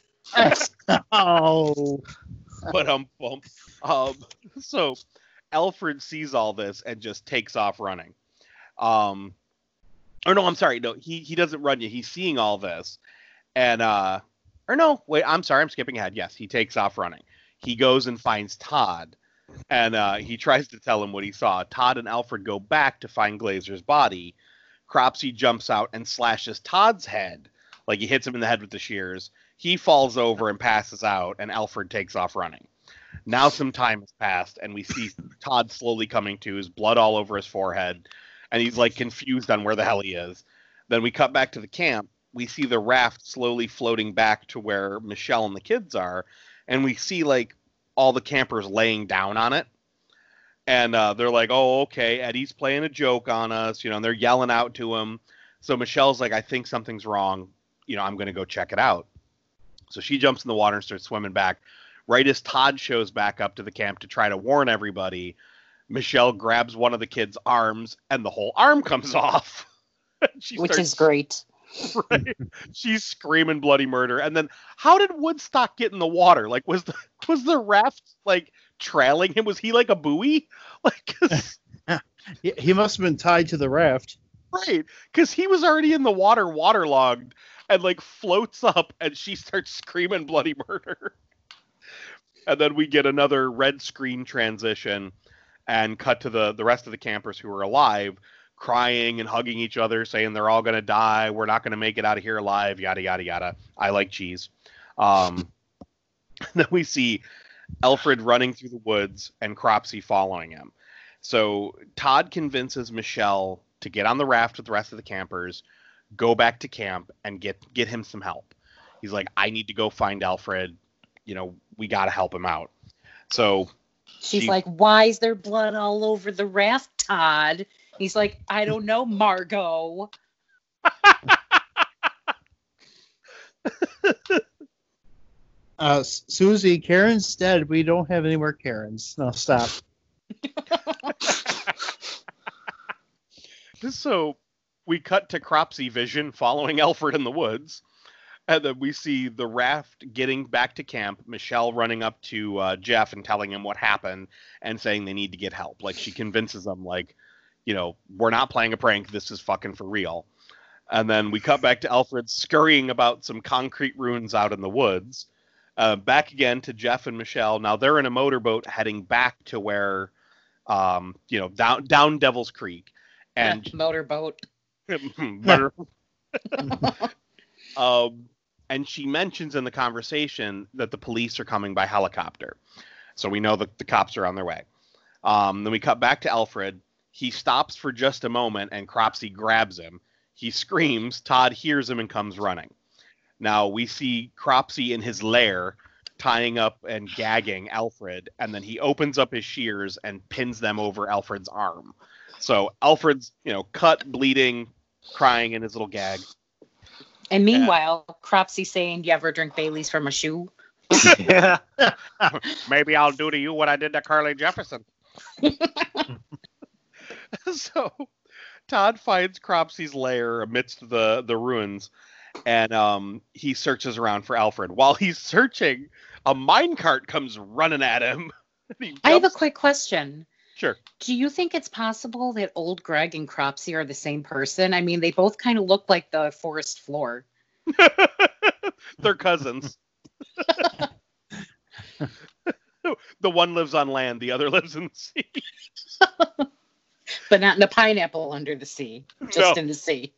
Oh. but um, bump. Um, so Alfred sees all this and just takes off running. Um, or no, I'm sorry, no, he he doesn't run yet. He's seeing all this, and uh, or no, wait, I'm sorry, I'm skipping ahead. Yes, he takes off running. He goes and finds Todd, and uh, he tries to tell him what he saw. Todd and Alfred go back to find Glazer's body. Cropsey jumps out and slashes Todd's head, like he hits him in the head with the shears. He falls over and passes out, and Alfred takes off running. Now some time has passed, and we see Todd slowly coming to, his blood all over his forehead, and he's like confused on where the hell he is. Then we cut back to the camp. We see the raft slowly floating back to where Michelle and the kids are, and we see like all the campers laying down on it. And uh, they're like, oh, okay, Eddie's playing a joke on us, you know, and they're yelling out to him. So Michelle's like, I think something's wrong. You know, I'm going to go check it out. So she jumps in the water and starts swimming back. Right as Todd shows back up to the camp to try to warn everybody, Michelle grabs one of the kids' arms and the whole arm comes off. she Which starts, is great. Right? She's screaming bloody murder. And then how did Woodstock get in the water? Like, was the was the raft like trailing him? Was he like a buoy? Like, He he must have been tied to the raft. right? Because he was already in the water, waterlogged, and like floats up, and she starts screaming bloody murder. And then we get another red screen transition, and cut to the the rest of the campers who are alive, crying and hugging each other, saying they're all gonna die. We're not gonna make it out of here alive. Yada yada yada. I like cheese. Um, then we see Alfred running through the woods and Cropsey following him. So Todd convinces Michelle to get on the raft with the rest of the campers, go back to camp, and get get him some help. He's like, I need to go find Alfred. You know, we got to help him out. So She's she- like, why is there blood all over the raft, Todd? He's like, I don't know, Margot. Uh, Susie, Karen's dead. We don't have any more Karens. No, stop. So we cut to Cropsey vision following Alfred in the woods. And then we see the raft getting back to camp, Michelle running up to uh, Jeff and telling him what happened and saying they need to get help. Like, she convinces them, like, you know, we're not playing a prank. This is fucking for real. And then we cut back to Alfred scurrying about some concrete ruins out in the woods. Uh, back again to Jeff and Michelle. Now they're in a motorboat heading back to where, um, you know, down, down Devil's Creek. And Motorboat. Motor- um, and she mentions in the conversation that the police are coming by helicopter. So we know that the cops are on their way. Um, then we cut back to Alfred. He stops for just a moment and Cropsey grabs him. He screams. Todd hears him and comes running. Now we see Cropsey in his lair tying up and gagging Alfred, and then he opens up his shears and pins them over Alfred's arm. So Alfred's, you know, cut, bleeding, crying in his little gag. And meanwhile, Cropsey saying, you ever drink Bailey's from a shoe? Yeah. Maybe I'll do to you what I did to Carly Jefferson. So Todd finds Cropsey's lair amidst the, the ruins, and um, he searches around for Alfred. While he's searching, a minecart comes running at him. He I have a jumps- quick question. Sure. Do you think it's possible that old Greg and Cropsey are the same person? I mean, they both kind of look like the forest floor. They're cousins. The one lives on land, the other lives in the sea. But not in a pineapple under the sea, just No. in the sea.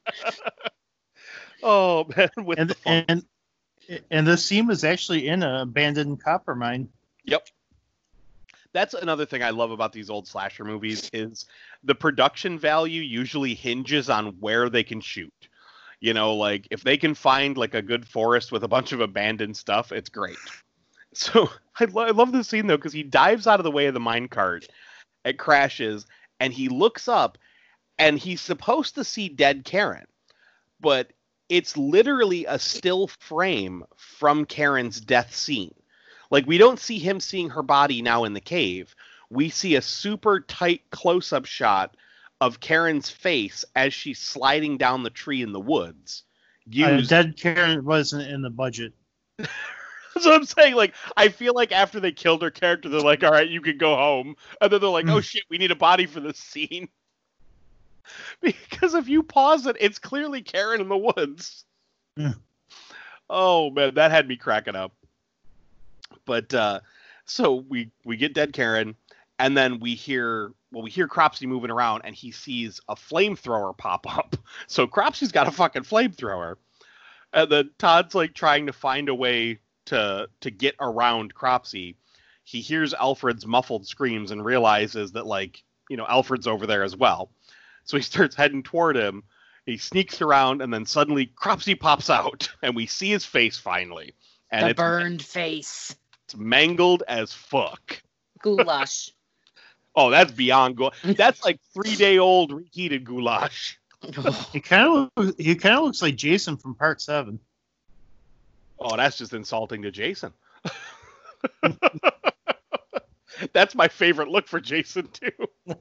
Oh man, with And the fun. and and this scene was actually in an abandoned copper mine. Yep. That's another thing I love about these old slasher movies is the production value usually hinges on where they can shoot. You know, like if they can find like a good forest with a bunch of abandoned stuff, it's great. So I, lo- I love this scene though, because he dives out of the way of the minecart, it crashes, and he looks up, and he's supposed to see dead Karen, but it's literally a still frame from Karen's death scene. Like, we don't see him seeing her body now in the cave. We see a super tight close-up shot of Karen's face as she's sliding down the tree in the woods. Used... Uh, dead Karen wasn't in the budget. That's what I'm saying. Like, I feel like after they killed her character, they're like, all right, you can go home. And then they're like, oh shit, we need a body for this scene. Because if you pause it, it's clearly Karen in the woods. Yeah. Oh man, that had me cracking up. But uh, so we we get dead Karen, and then we hear well we hear Cropsy moving around, and he sees a flamethrower pop up. So Cropsy's got a fucking flamethrower, and then Todd's like trying to find a way to to get around Cropsy. He hears Alfred's muffled screams and realizes that, like, you know, Alfred's over there as well. So he starts heading toward him. He sneaks around, and then suddenly Cropsy pops out, and we see his face finally. And the it's, burned face. It's mangled as fuck. Goulash. Oh, that's beyond goulash. That's like three-day-old reheated goulash. He kind of he kind of looks like Jason from Part Seven. Oh, that's just insulting to Jason. That's my favorite look for Jason too.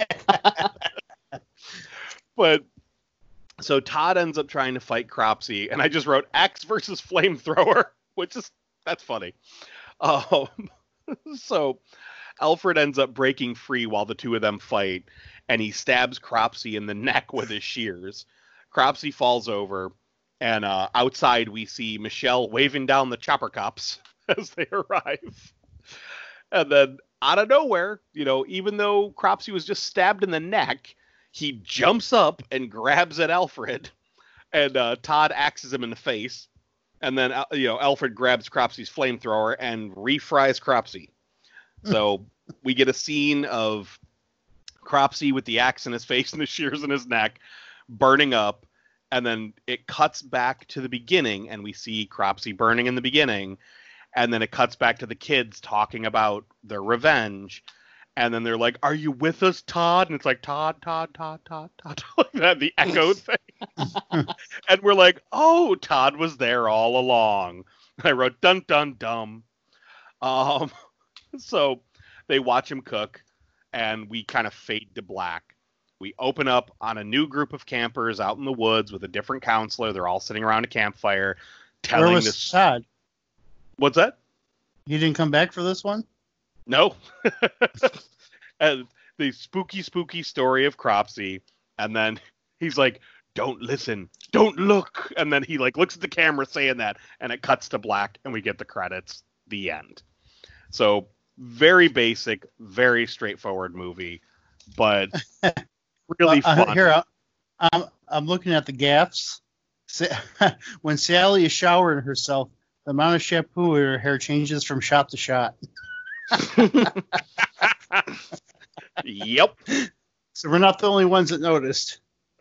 But so Todd ends up trying to fight Cropsy, and I just wrote X versus flamethrower, which is that's funny. Um, so Alfred ends up breaking free while the two of them fight, and he stabs Cropsy in the neck with his shears. Cropsy falls over, and uh, outside we see Michelle waving down the chopper cops as they arrive. And then out of nowhere, you know, even though Cropsy was just stabbed in the neck, he jumps up and grabs at Alfred, and uh, Todd axes him in the face. And then, uh, you know, Alfred grabs Cropsy's flamethrower and refries Cropsy. So we get a scene of Cropsy with the axe in his face and the shears in his neck, burning up. And then it cuts back to the beginning, and we see Cropsy burning in the beginning. And then it cuts back to the kids talking about their revenge. And then they're like, "Are you with us, Todd?" And it's like, Todd, Todd, Todd, Todd, Todd. Like that, the echo thing. And we're like, oh, Todd was there all along. I wrote, dun, dun, dum. Um, so they watch him cook, and we kind of fade to black. We open up on a new group of campers out in the woods with a different counselor. They're all sitting around a campfire telling Where was this. Todd? What's that? He didn't come back for this one? No. And the spooky, spooky story of Cropsy. And then he's like, don't listen, don't look. And then he like looks at the camera saying that, and it cuts to black, and we get the credits. The end. So very basic, very straightforward movie, but really uh, fun. Here, I'm, I'm looking at the gaffs. When Sally is showering herself, the amount of shampoo in her hair changes from shot to shot. Yep. So we're not the only ones that noticed.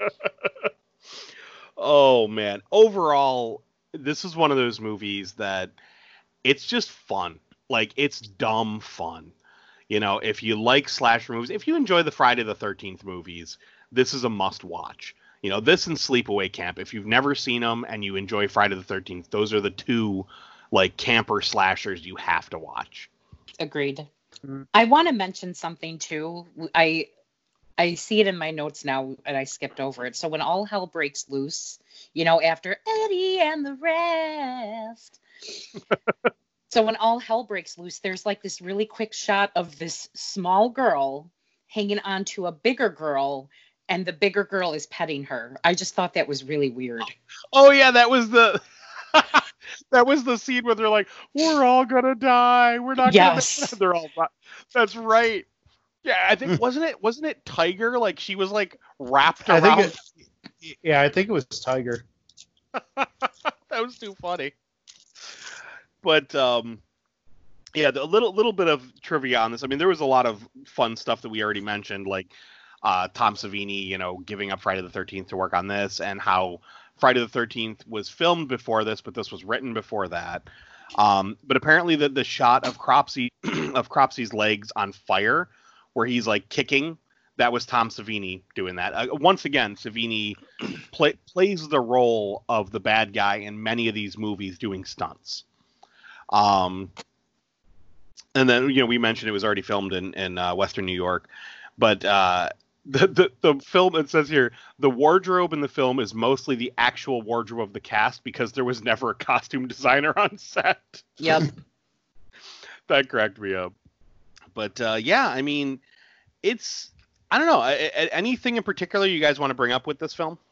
Oh, man. Overall, this is one of those movies that it's just fun. Like, it's dumb fun. You know, if you like slasher movies, if you enjoy the Friday the thirteenth movies, this is a must watch. You know, this and Sleepaway Camp, if you've never seen them and you enjoy Friday the thirteenth, those are the two, like, camper slashers you have to watch. Agreed. Mm-hmm. I want to mention something, too. I I see it in my notes now, and I skipped over it. So when all hell breaks loose, you know, after Eddie and the rest. So when all hell breaks loose, there's, like, this really quick shot of this small girl hanging onto a bigger girl, and the bigger girl is petting her. I just thought that was really weird. Oh yeah, that was the that was the scene where they're like, "We're all gonna die. We're not yes. gonna." They're all. That's right. Yeah, I think wasn't it wasn't it Tiger? Like she was like wrapped I around. Think it, yeah, I think it was Tiger. That was too funny. But um, yeah, a little little bit of trivia on this. I mean, there was a lot of fun stuff that we already mentioned, like. Uh, Tom Savini, you know, giving up Friday the thirteenth to work on this, and how Friday the thirteenth was filmed before this, but this was written before that. Um, but apparently the, the shot of Cropsy of Cropsy's legs on fire, where he's like kicking, that was Tom Savini doing that. Uh, once again, Savini play, plays the role of the bad guy in many of these movies doing stunts. Um, and then, you know, we mentioned it was already filmed in, in uh, Western New York. But uh, the, the, the film, it says here, the wardrobe in the film is mostly the actual wardrobe of the cast because there was never a costume designer on set. Yep. That cracked me up. But uh, yeah, I mean, it's... I don't know. Anything in particular you guys want to bring up with this film?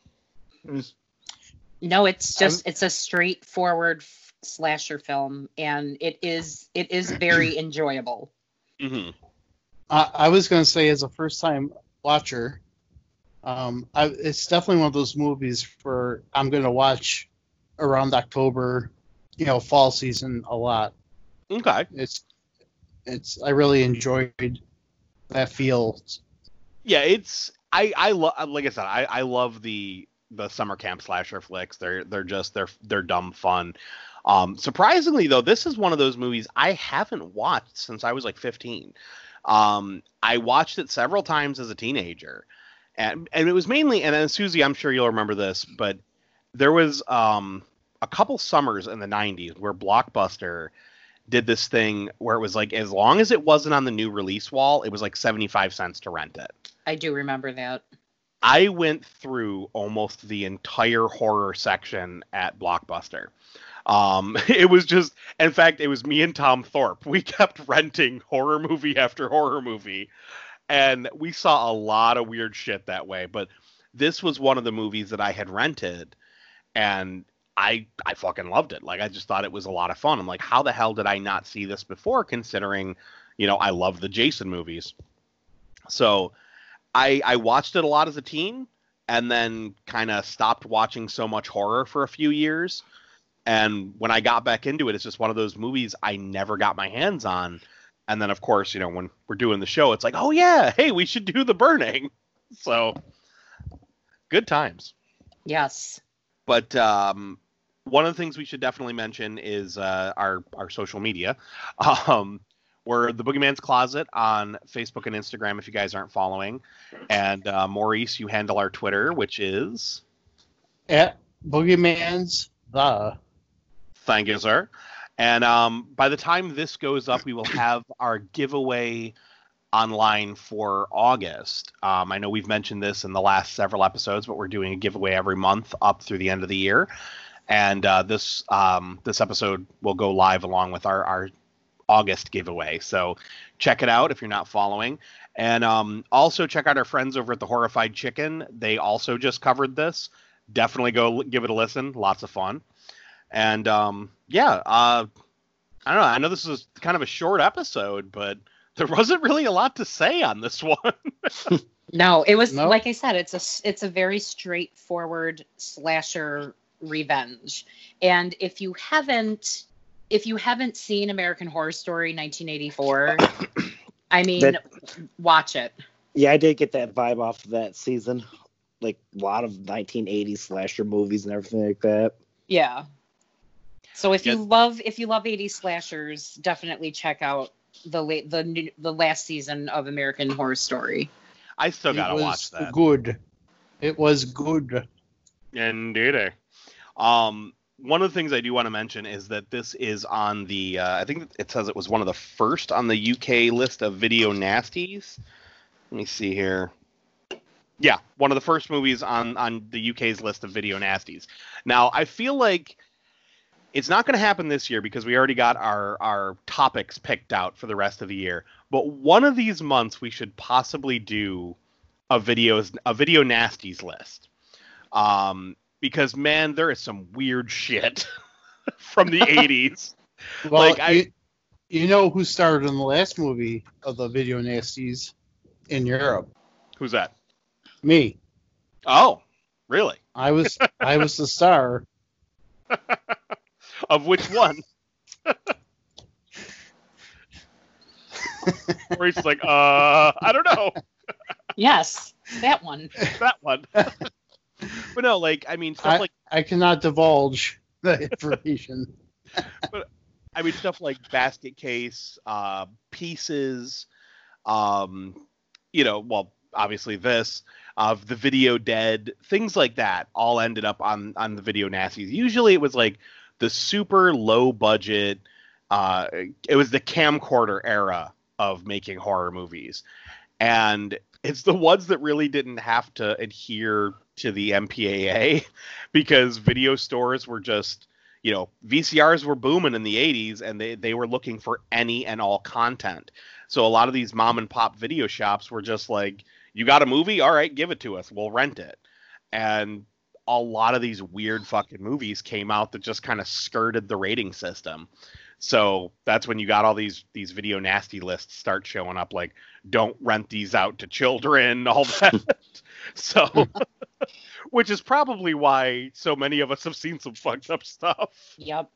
No, it's just it's a straightforward f- slasher film, and it is it is very enjoyable. Mm-hmm. I, I was going to say, as a first-time watcher, um, I, it's definitely one of those movies for I'm going to watch around October, you know, fall season a lot. Okay. It's it's I really enjoyed that feel. Yeah, it's I I love like I said I, I love the the summer camp slasher flicks. They're they're just they're they're dumb fun. Um, surprisingly though, this is one of those movies I haven't watched since I was like fifteen. Um, I watched it several times as a teenager, and and it was mainly and then Susie, I'm sure you'll remember this, but there was um a couple summers in the nineties where Blockbuster did this thing where it was like, as long as it wasn't on the new release wall, it was like seventy-five cents to rent it. I do remember that. I went through almost the entire horror section at Blockbuster. Um, it was just, in fact, it was me and Tom Thorpe. We kept renting horror movie after horror movie, and we saw a lot of weird shit that way. But this was one of the movies that I had rented, and I I fucking loved it. Like, I just thought it was a lot of fun. I'm like, how the hell did I not see this before, considering, you know, I love the Jason movies. So I I watched it a lot as a teen, and then kind of stopped watching so much horror for a few years. And when I got back into it, it's just one of those movies I never got my hands on. And then, of course, you know, when we're doing the show, it's like, oh yeah, hey, we should do The Burning. So good times. Yes. But um, one of the things we should definitely mention is uh, our our social media. Um, we're the Boogeyman's Closet on Facebook and Instagram if you guys aren't following. And uh, Maurice, you handle our Twitter, which is At Boogeyman's the. Thank you, sir. And um, by the time this goes up, we will have our giveaway online for August. Um, I know we've mentioned this in the last several episodes, but we're doing a giveaway every month up through the end of the year. And uh, this um, this episode will go live along with our, our August giveaway. So check it out if you're not following. And um, also check out our friends over at the Horrified Chicken. They also just covered this. Definitely go give it a listen. Lots of fun. And um, yeah, uh, I don't know. I know this is kind of a short episode, but there wasn't really a lot to say on this one. No, it was No? like I said, it's a it's a very straightforward slasher revenge. And if you haven't if you haven't seen American Horror Story nineteen eighty-four, I mean, That- watch it. Yeah, I did get that vibe off of that season. Like a lot of nineteen eighties slasher movies and everything like that. Yeah. So if you Yes. love if you love eighties slashers, definitely check out the late the new, the last season of American Horror Story. I still gotta It was watch that. Good. It was good. Indeed. Um, one of the things I do want to mention is that this is on the, uh, I think it says it was one of the first on the U K list of video nasties. Let me see here. Yeah, one of the first movies on, on the U K's list of video nasties. Now, I feel like it's not going to happen this year because we already got our, our topics picked out for the rest of the year. But one of these months we should possibly do a videos a video nasties list. Um, because man, there is some weird shit from the eighties. Well, Like, I- you, you know who starred in the last movie of the Video Nasties in Europe? Who's that? Me. Oh, really? I was I was the star. Of which one? Where he's like, uh, I don't know. Yes, that one. That one. But no, like, I mean, stuff I, like, I cannot divulge the information. I mean, stuff like Basket Case, uh, Pieces, um, you know, well, obviously this, of the Video Dead, things like that, all ended up on on the Video Nasties. Usually it was like the super low budget. Uh, it was the camcorder era of making horror movies, and it's the ones that really didn't have to adhere to the M P A A because video stores were just, you know, V C Rs were booming in the eighties, and they, they were looking for any and all content. So a lot of these mom and pop video shops were just like, you got a movie? All right, give it to us. We'll rent it. And a lot of these weird fucking movies came out that just kind of skirted the rating system. So that's when you got all these these Video Nasty lists start showing up, like, don't rent these out to children, all that. So, which is probably why so many of us have seen some fucked up stuff. Yep.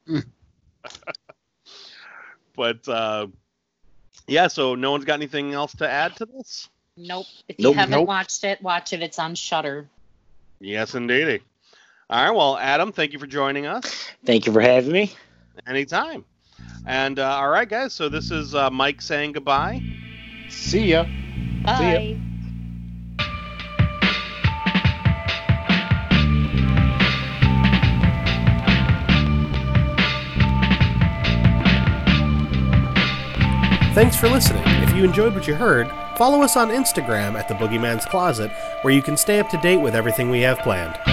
But, uh, yeah, so no one's got anything else to add to this? Nope. If Nope, you haven't nope. watched it, watch it. It's on Shudder. Yes, indeedy. All right, well, Adam, thank you for joining us. Thank you for having me. Anytime. And, uh, all right, guys, so this is uh, Mike saying goodbye. See ya. Bye. Thanks for listening. If you enjoyed what you heard, follow us on Instagram at The Boogeyman's Closet, where you can stay up to date with everything we have planned.